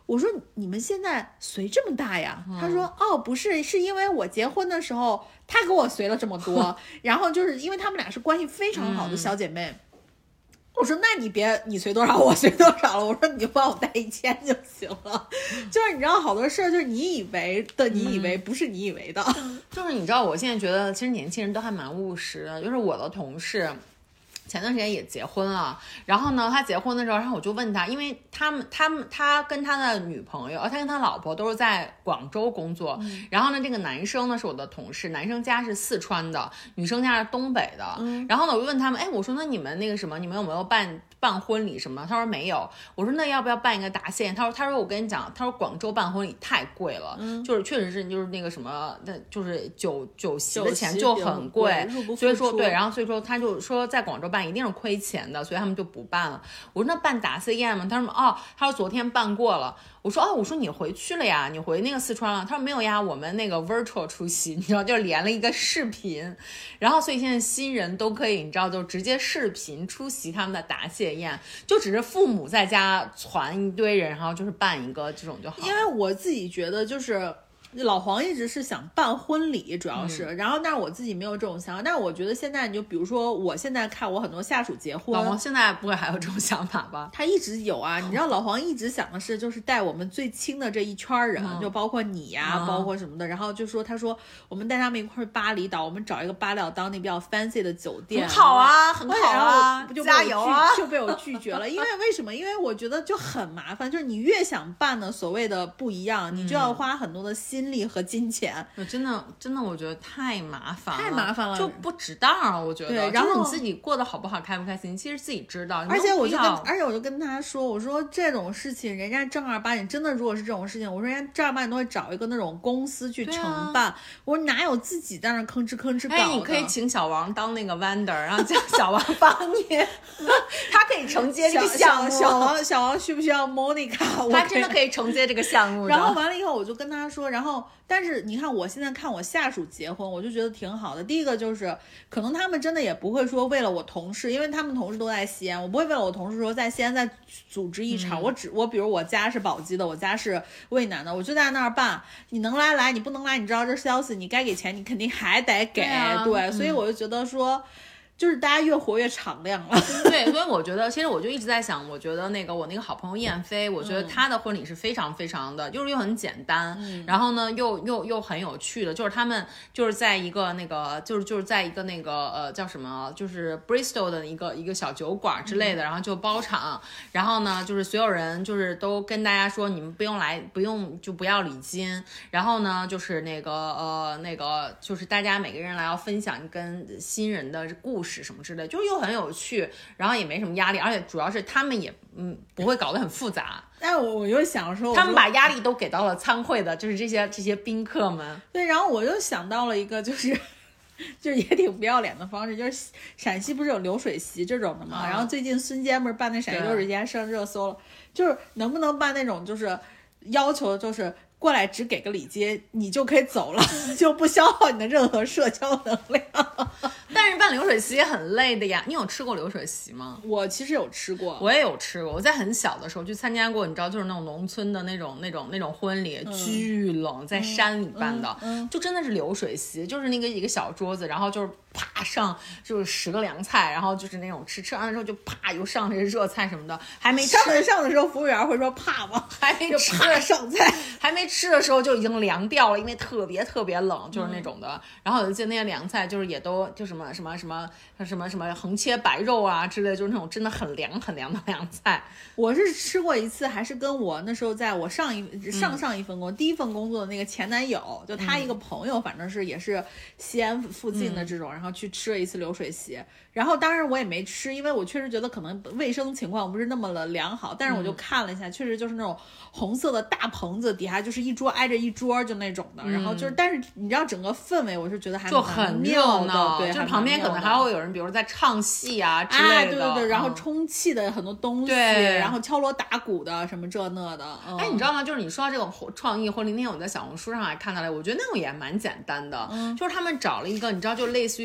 我说你们现在随这么大呀？ 嗯、 他说哦不是，是因为我结婚的时候他给我随了这么多，然后就是因为他们俩是关系非常好的小姐妹。嗯我说那你别你随多少我随多少了，我说你就帮我带一千就行了。就是你知道好多事儿就是你以为的你以为不是你以为的、 嗯、就是你知道我现在觉得其实年轻人都还蛮务实的，就是我的同事前段时间也结婚了，然后呢他结婚的时候，然后我就问他，因为他们他们他跟他的女朋友，他跟他老婆都是在广州工作、嗯、然后呢这个男生呢是我的同事，男生家是四川的，女生家是东北的、嗯、然后呢我就问他们，哎，我说那你们那个什么，你们有没有办办婚礼什么？他说没有。我说那要不要办一个答谢宴？他说他说我跟你讲，他说广州办婚礼太贵了、嗯、就是确实是就是那个什么就是酒酒席的钱就很贵，所以说对，然后所以说他就说在广州办一定是亏钱的，所以他们就不办了。我说那办答谢宴吗？他说哦，他说昨天办过了。我说哦，我说你回去了呀，你回那个四川了？他说没有呀，我们那个 virtual 出席，你知道，就连了一个视频，然后所以现在新人都可以，你知道，就直接视频出席他们的答谢宴，就只是父母在家传一堆人，然后就是办一个这种就好。 因为我自己觉得就是老黄一直是想办婚礼，主要是、嗯、然后但是我自己没有这种想法。但是我觉得现在你就比如说我现在看我很多下属结婚， 老黄现在不会还有这种想法吧？ 他一直有啊，你知道老黄一直想的是就是带我们最亲的这一圈人、嗯、就包括你呀、啊嗯、包括什么的，然后就说他说我们带他们一块去巴厘岛，我们找一个巴厘岛当地比较 fancy 的酒店， 很好啊很好啊， 就加油啊， 就被我拒绝了。因为为什么？因为我觉得就很麻烦，就是你越想办的所谓的不一样、嗯、你就要花很多的心力和金钱。 我真的真的我觉得太麻烦了， 太麻烦了， 就不值当了。我觉得对，然后、 就是、你自己过得好不好，开不开心，其实自己知道。 而且我就跟而且我就跟他说，我说这种事情人家正儿八经真的如果是这种事情，我说人家正儿八经都会找一个那种公司去承办、啊、我说哪有自己在那吭哧吭哧搞的。 哎，你可以请小王当那个 vendor， 然后叫小王帮你他可以承接这个项目。 小, 小王小王需不需要 Monica？ 他真的可以承接这个项目。 然后完了以后我就跟他说，然后但是你看我现在看我下属结婚，我就觉得挺好的。第一个就是可能他们真的也不会说为了我同事，因为他们同事都在西安，我不会为了我同事说在西安再组织一场、嗯、我只我比如我家是宝鸡的，我家是渭南的，我就在那儿办，你能来来，你不能来，你知道这消息你该给钱你肯定还得给。 对,、啊、对、嗯、所以我就觉得说就是大家越活越敞亮了。 对，所以我觉得其实我就一直在想，我觉得那个我那个好朋友燕飞，我觉得她的婚礼是非常非常的就是又很简单、嗯、然后呢又又又很有趣的，就是他们就是在一个那个就是就是在一个那个呃叫什么就是 Bristol 的一个一个小酒馆之类的、嗯、然后就包场，然后呢就是所有人就是都跟大家说你们不用来，不用就不要礼金，然后呢就是那个呃那个就是大家每个人来要分享跟新人的故事什么之类，就又很有趣，然后也没什么压力，而且主要是他们也嗯不会搞得很复杂。 但我我又想说， 他们把压力都给到了参会的，就是这些这些宾客们。 对，然后我又想到了一个，就是就是也挺不要脸的方式，就是陕西不是有流水席这种的吗？啊、然后最近孙坚不是办那陕西流水席还上热搜了，就是能不能办那种就是要求就是过来只给个礼金你就可以走了，就不消耗你的任何社交能量。 但是办流水席也很累的呀。你有吃过流水席吗？ 我其实有吃过， 我也有吃过。我在很小的时候去参加过，你知道，就是那种农村的那种、那种、那种婚礼，嗯、巨冷，在山里办的、嗯嗯，就真的是流水席，就是那个一个小桌子，然后就是啪上就是十个凉菜，然后就是那种吃吃完了之后就啪又上这些热菜什么的，还没吃上上的时候，服务员会说怕吗？ 还没吃啪上菜， 还没吃的时候就已经凉掉了，因为特别特别冷，就是那种的。嗯、然后我就记得那些凉菜就是也都就什么什么什么什么什么横切白肉啊之类的，就是那种真的很凉很凉的凉菜。 我是吃过一次，还是跟我那时候在我上一上上一份工、嗯、第一份工作的那个前男友，就他一个朋友，反正是也是西安附近的这种、嗯、然后去吃了一次流水席。然后当然我也没吃，因为我确实觉得可能卫生情况不是那么的良好，但是我就看了一下、嗯、确实就是那种红色的大棚子，底下就是一桌挨着一桌就那种的、嗯、然后就是但是你知道整个氛围我是觉得还就很热闹， 对， 就是旁边可能还会有人比如在唱戏啊之类的、 哎、对对对，然后充气的很多东西、嗯、然后敲锣打鼓的什么这那的、嗯、 哎，你知道吗，就是你说到这种创意婚礼，那天我在小红书上还看到了，我觉得那种也蛮简单的、嗯、就是他们找了一个你知道就类似于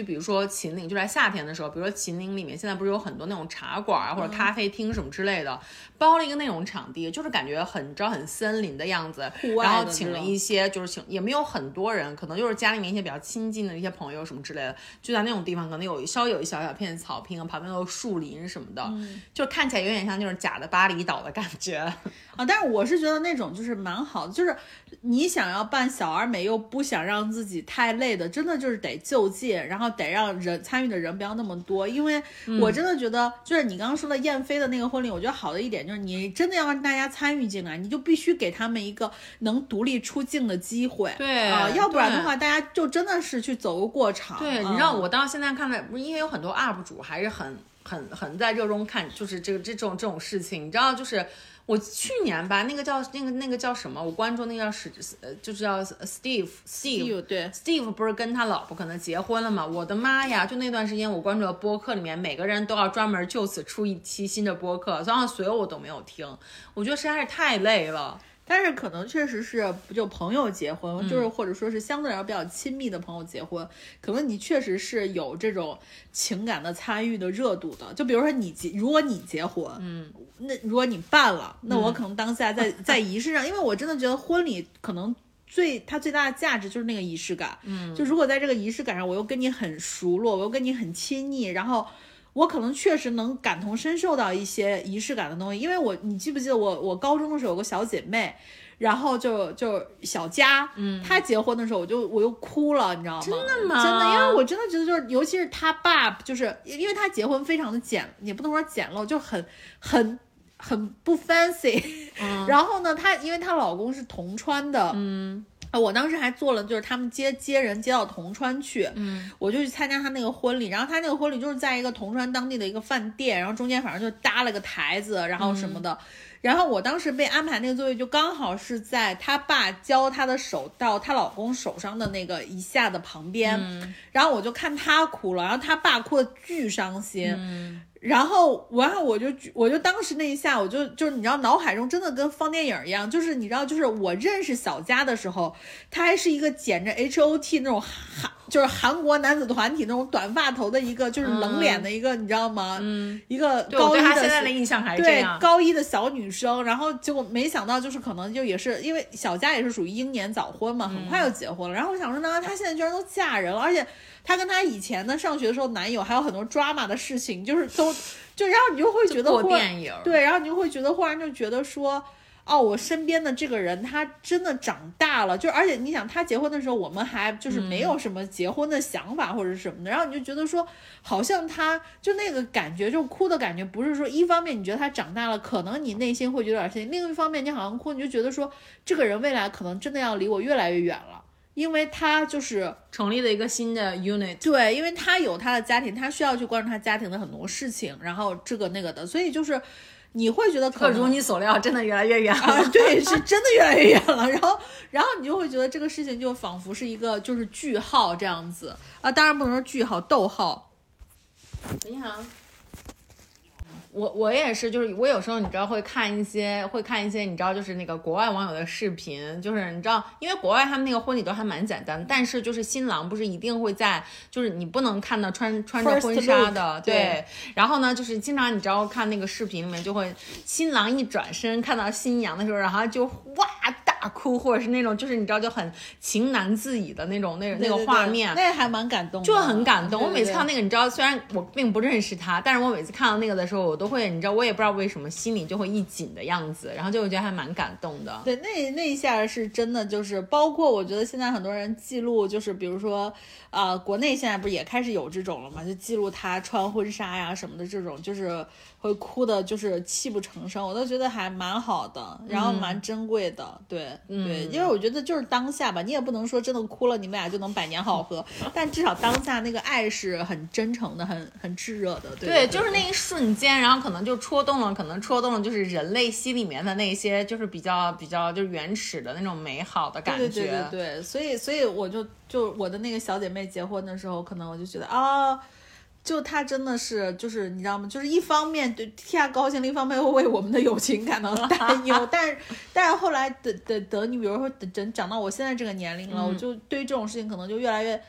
去比如说秦岭，就在夏天的时候，比如说秦岭里面现在不是有很多那种茶馆啊或者咖啡厅什么之类的、嗯、包了一个那种场地，就是感觉很知道很森林的样子，然后请了一些就是请也没有很多人，可能就是家里面一些比较亲近的一些朋友什么之类的，就在那种地方可能有稍有一小小片草坪，旁边有树林什么的、嗯、就看起来有点像就是假的巴厘岛的感觉啊。但是我是觉得那种就是蛮好的，就是你想要办小而美又不想让自己太累的，真的就是得就近，然后得让人参与的人不要那么多。因为我真的觉得、嗯、就是你刚刚说的燕飞的那个婚礼，我觉得好的一点就是你真的要让大家参与进来，你就必须给他们一个能独立出镜的机会， 对啊、呃，要不然的话大家就真的是去走个过场。 对、嗯、你知道我到现在看来，不是因为有很多 U P 主还是很很很在热衷看就是这个这种这种事情，你知道就是我去年吧，那个叫那个那个叫什么？我关注那个叫是呃，就是叫 Steve Steve 对 Steve 不是跟他老婆可能结婚了吗？我的妈呀！就那段时间我关注的播客里面，每个人都要专门就此出一期新的播客，然后所有我都没有听，我觉得实在是太累了。 但是可能确实是就朋友结婚、嗯、就是或者说是相对来说比较亲密的朋友结婚，可能你确实是有这种情感的参与的热度的。就比如说你结如果你结婚，嗯，那如果你办了，那我可能当下在、嗯、在仪式上，因为我真的觉得婚礼可能最它最大的价值就是那个仪式感，嗯，就如果在这个仪式感上我又跟你很熟络，我又跟你很亲昵，然后我可能确实能感同身受到一些仪式感的东西。因为我你记不记得我我高中的时候有个小姐妹，然后就就小佳，嗯，她结婚的时候我就我又哭了，你知道吗？ 真的吗？ 真的，因为我真的觉得就是尤其是她爸，就是因为她结婚非常的简，也不能说简陋，就很很很不 fancy、嗯、然后呢她因为她老公是铜川的，嗯，我当时还做了，就是他们接接人接到铜川去，嗯，我就去参加他那个婚礼，然后他那个婚礼就是在一个铜川当地的一个饭店，然后中间反正就搭了个台子，然后什么的，嗯、然后我当时被安排那个座位就刚好是在他爸交他的手到她老公手上的那个一下的旁边，嗯、然后我就看他哭了，然后他爸哭得巨伤心，嗯。然后，然后我就我就当时那一下，我就就是你知道，脑海中真的跟放电影一样，就是你知道，就是我认识小佳的时候，他还是一个剪着 H O T 那种韩，就是韩国男子团体那种短发头的一个，就是冷脸的一个，嗯、你知道吗？嗯，一个高一的，对，我对他现在的印象还是这样， 对，高一的小女生，然后结果没想到就是可能就也是因为小佳也是属于英年早婚嘛，很快就结婚了。嗯、然后我想说呢，她现在居然都嫁人了，而且她跟她以前的上学的时候男友还有很多 drama 的事情，就是都。就然后你就会觉得过电影， 对，然后你就会觉得忽然就觉得说，哦，我身边的这个人他真的长大了，就而且你想他结婚的时候我们还就是没有什么结婚的想法或者什么的，嗯、然后你就觉得说好像他就那个感觉就哭的感觉不是说一方面你觉得他长大了，可能你内心会觉得有点心，另一方面你好像哭你就觉得说这个人未来可能真的要离我越来越远了。因为他就是成立了一个新的 unit， 对，因为他有他的家庭，他需要去关注他家庭的很多事情，然后这个那个的，所以就是你会觉得可能如你所料，真的越来越远了， 啊、对，是真的越来越远了。然后，然后你就会觉得这个事情就仿佛是一个就是句号这样子啊，当然不能说句号，逗号。 你好。我我也是，就是我有时候你知道会看一些会看一些你知道就是那个国外网友的视频，就是你知道因为国外他们那个婚礼都还蛮简单，但是就是新郎不是一定会在就是你不能看到穿穿着婚纱的，对, 对，然后呢就是经常你知道看那个视频里面就会新郎一转身看到新娘的时候，然后就哇大哭，或者是那种就是你知道就很情难自已的那种那那个画面， 那还蛮感动的， 就很感动。 对对对， 我每次看到那个你知道虽然我并不认识他，但是我每次看到那个的时候我都会你知道我也不知道为什么心里就会一紧的样子，然后就我觉得还蛮感动的。 对，那那一下是真的，就是包括我觉得现在很多人记录，就是比如说呃国内现在不是也开始有这种了嘛，就记录他穿婚纱呀什么的，这种就是会哭的就是泣不成声，我都觉得还蛮好的，然后蛮珍贵的。嗯、对对，因为我觉得就是当下吧，你也不能说真的哭了你们俩就能百年好合，但至少当下那个爱是很真诚的，很很炙热的。 对, 对, 对，就是那一瞬间，然后可能就戳动了可能戳动了就是人类心里面的那些就是比较比较就是原始的那种美好的感觉。 对对对对对，所以所以我就就我的那个小姐妹结婚的时候，可能我就觉得啊，就她真的是就是你知道吗，就是一方面对替她高兴，另一方面又为我们的友情感到担忧但是但是后来等等等你比如说等长到我现在这个年龄了、嗯、我就对于这种事情可能就越来越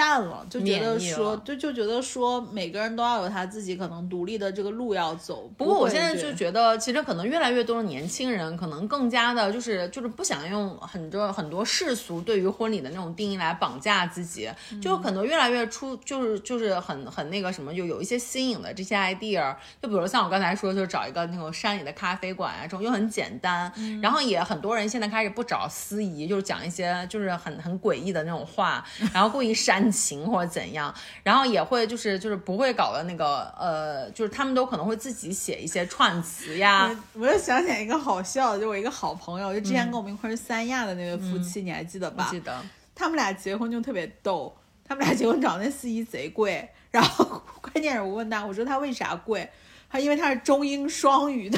淡了，就觉得说就就觉得说每个人都要有他自己可能独立的这个路要走。 不过我现在就觉得其实可能越来越多的年轻人可能更加的就是就是不想用很多很多世俗对于婚礼的那种定义来绑架自己，嗯、就可能越来越出就是就是很很那个什么，就有一些新颖的这些 idea， 就比如像我刚才说，就找一个那种山里的咖啡馆啊，这种又很简单，嗯、然后也很多人现在开始不找司仪，就是讲一些就是很很诡异的那种话，然后故意煽情或者怎样，然后也会就是就是不会搞的那个呃，就是他们都可能会自己写一些串词呀。 我就想起来一个好笑的，就我一个好朋友，就之前跟我们一块去三亚的那对夫妻，嗯、你还记得吧？ 记得。 他们俩结婚就特别逗，他们俩结婚找那司仪贼贵，然后关键是我问他，我说他为啥贵？他因为他是中英双语的。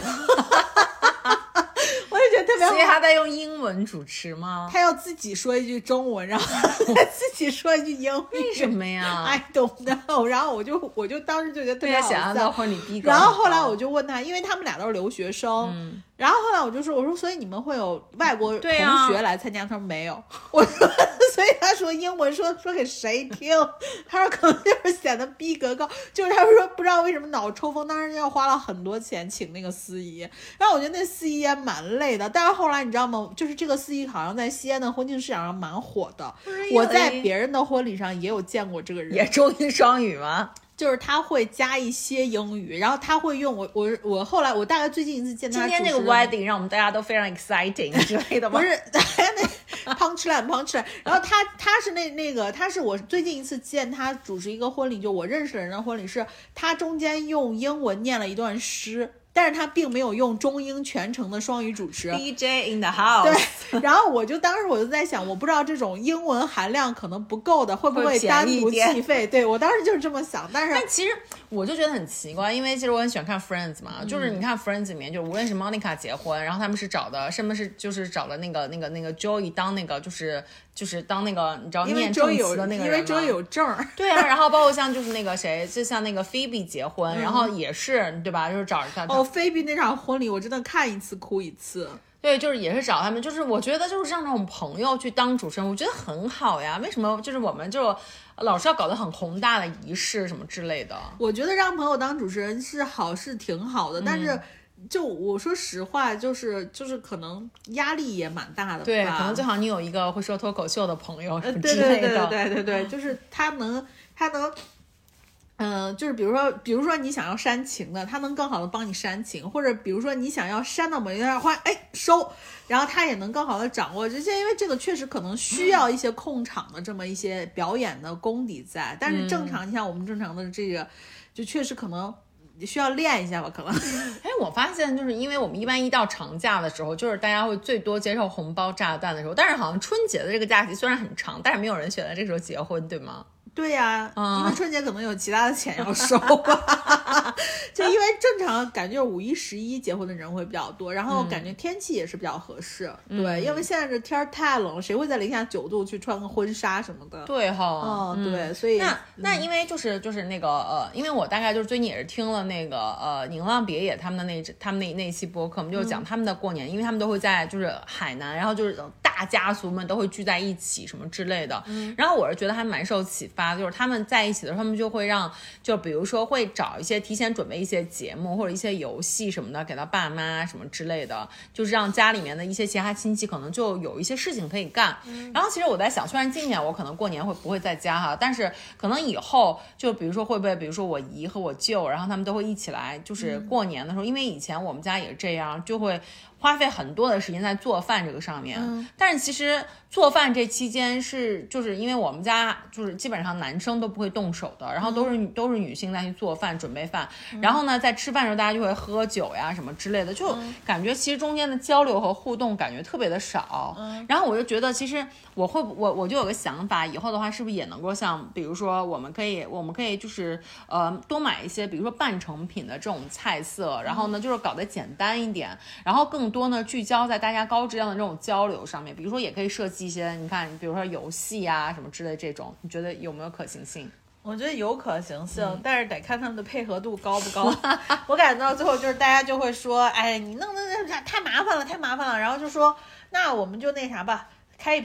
我就觉得特别好， 所以他在用英文主持吗？ 他要自己说一句中文，然后他自己说一句英语。 为什么呀 ？I don't know。然后我就我就当时就觉得特别好笑。 想象到婚礼逼格。 然后后来我就问他，因为他们俩都是留学生，嗯、然后后来我就说，我说所以你们会有外国同学来参加？啊、他说没有。我说，所以他说英文说说给谁听？他说可能就是显得逼格高，就是他说不知道为什么脑抽风，当时要花了很多钱请那个司仪。然后我觉得那司仪也蛮累的，但是后来你知道吗？就是这个司仪好像在西安的婚庆市场上蛮火的。我在别人的婚礼上也有见过这个人。 也中英双语吗？ 就是他会加一些英语，然后他会用我我我后来我大概最近一次见他， 今天这个 wedding 让我们大家都非常 exciting 之类的吗？ 不是，那 punchline punchline， 然后他他是那那个他是我最近一次见他主持一个婚礼，就我认识的人的婚礼，是他中间用英文念了一段诗。但是他并没有用中英全程的双语主持 D J in the house。 对，然后我就当时我就在想，我不知道这种英文含量可能不够的会不会单独计费。对，我当时就是这么想。但是但其实我就觉得很奇怪，因为其实我很喜欢看 Friends 嘛，嗯、就是你看 Friends 里面，就无论是 Monica 结婚，然后他们是找的什么是就是找了那个那个那个 Joey 当那个就是就是当那个你知道念证词的那个人， 因为 Joey 有证。 对啊，然后包括像就是那个谁，就像那个 Phoebe 结婚，嗯、然后也是对吧？就是找他。 哦，菲比那场婚礼我真的看一次哭一次。 对，就是也是找他们，就是我觉得就是让这种朋友去当主持人，我觉得很好呀。为什么就是我们就老是要搞得很宏大的仪式什么之类的？ 我觉得让朋友当主持人是好，是挺好的，嗯、但是就我说实话，就是就是可能压力也蛮大的。 对，可能最好你有一个会说脱口秀的朋友什么之类的。对对对对对对，就是他能他能。嗯、呃，就是比如说，比如说你想要煽情的，他能更好的帮你煽情，或者比如说你想要煽到某一段话，哎收，然后他也能更好的掌握这些，因为这个确实可能需要一些控场的这么一些表演的功底在，但是正常，你像我们正常的这个，就确实可能需要练一下吧，可能。 哎，我发现就是因为我们一般一到长假的时候，就是大家会最多接受红包炸弹的时候，但是好像春节的这个假期虽然很长，但是没有人选在这个时候结婚，对吗？ 对呀、啊嗯，因为春节可能有其他的钱要收吧，就因为正常感觉五一、十一结婚的人会比较多，然后感觉天气也是比较合适。嗯、对，因为现在这天太冷了，谁会在零下九度去穿个婚纱什么的？ 对哈、 哦，嗯、对，所以那那因为就是就是那个呃，因为我大概就是最近也是听了那个呃宁浪别野他们的那他们那那一期播客，我们就是讲他们的过年，嗯、因为他们都会在就是海南，然后就是大家族们都会聚在一起什么之类的。嗯、然后我是觉得还蛮受启发。就是他们在一起的时候，他们就会让，就比如说会找一些提前准备一些节目或者一些游戏什么的给到爸妈什么之类的，就是让家里面的一些其他亲戚可能就有一些事情可以干。嗯、然后其实我在想，虽然今年我可能过年会不会在家哈，但是可能以后就比如说会不会，比如说我姨和我舅，然后他们都会一起来，就是过年的时候，嗯、因为以前我们家也是这样，就会花费很多的时间在做饭这个上面。嗯、但是其实做饭这期间是就是因为我们家就是基本上男生都不会动手的，然后都是、嗯、都是女性在去做饭准备饭，嗯、然后呢在吃饭的时候大家就会喝酒呀什么之类的，就感觉其实中间的交流和互动感觉特别的少。嗯、然后我就觉得其实我会我我就有个想法，以后的话是不是也能够像比如说我们可以我们可以就是呃多买一些比如说半成品的这种菜色，然后呢就是搞得简单一点，然后更多呢聚焦在大家高质量的这种交流上面，比如说也可以设计一些你看比如说游戏啊什么之类这种，你觉得有没有可行性？ 我觉得有可行性，嗯、但是得看他们的配合度高不高。我感觉到最后就是大家就会说，哎，你弄的那太麻烦了，太麻烦了，然后就说那我们就那啥吧，开一瓶。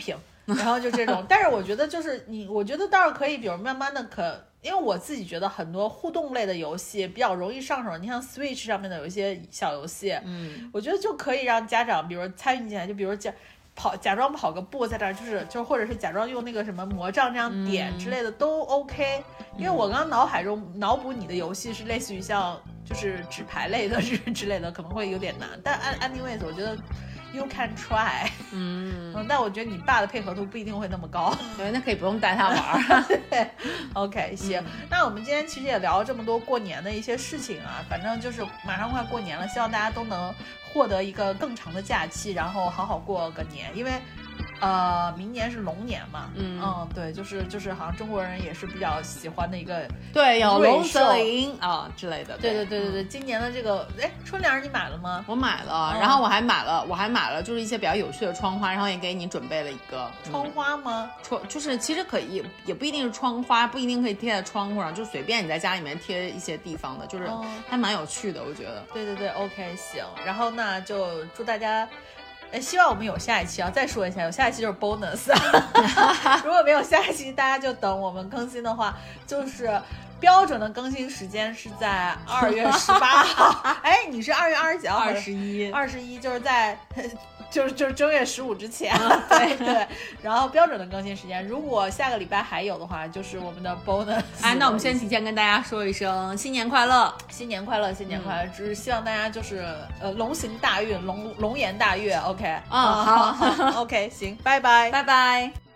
然后就这种。但是我觉得就是你，我觉得倒是可以，比如慢慢的可。因为我自己觉得很多互动类的游戏比较容易上手，你像 Switch 上面的有一些小游戏， 嗯， 我觉得就可以让家长比如参与进来，就比如假跑假装跑个步在这儿，就是就或者是假装用那个什么魔杖这样点之类的、嗯、都 OK。因为我刚刚脑海中脑补你的游戏是类似于像就是纸牌类的之类的，可能会有点难，但 anyways 我觉得You can try， 嗯, 嗯，但我觉得你爸的配合度不一定会那么高， 对，那可以不用带他玩。 对 ，OK， 行、嗯，那我们今天其实也聊了这么多过年的一些事情啊，反正就是马上快过年了，希望大家都能获得一个更长的假期，然后好好过个年，因为。呃，明年是龙年嘛，嗯嗯，对，就是就是好像中国人也是比较喜欢的一个， 对，有龙蛇灵啊之类的， 对对对对对，今年的这个，哎，春联你买了吗？ 我买了，然后我还买了，我还买了就是一些比较有趣的窗花，然后也给你准备了一个窗花吗？ 窗就是其实可以，也不一定是窗花，不一定可以贴在窗户上，就随便你在家里面贴一些地方的，就是还蛮有趣的，我觉得。 对对对 ，OK， 行，然后那就祝大家。哎，希望我们有下一期啊！再说一下，有下一期就是 bonus。如果没有下一期，大家就等我们更新的话，就是标准的更新时间是在二月十八号。哎，你是二月二十几号？ 二十一， 二十一就是在。就是就是正月十五之前，对对，然后标准的更新时间，如果下个礼拜还有的话，就是我们的 bonus。 哎，那我们先提前跟大家说一声新年快乐， 新年快乐，新年快乐！只、嗯、是希望大家就是呃龙行大运，龙龙颜大悦。OK， 嗯，好好 ，OK， 行，拜拜， 拜拜。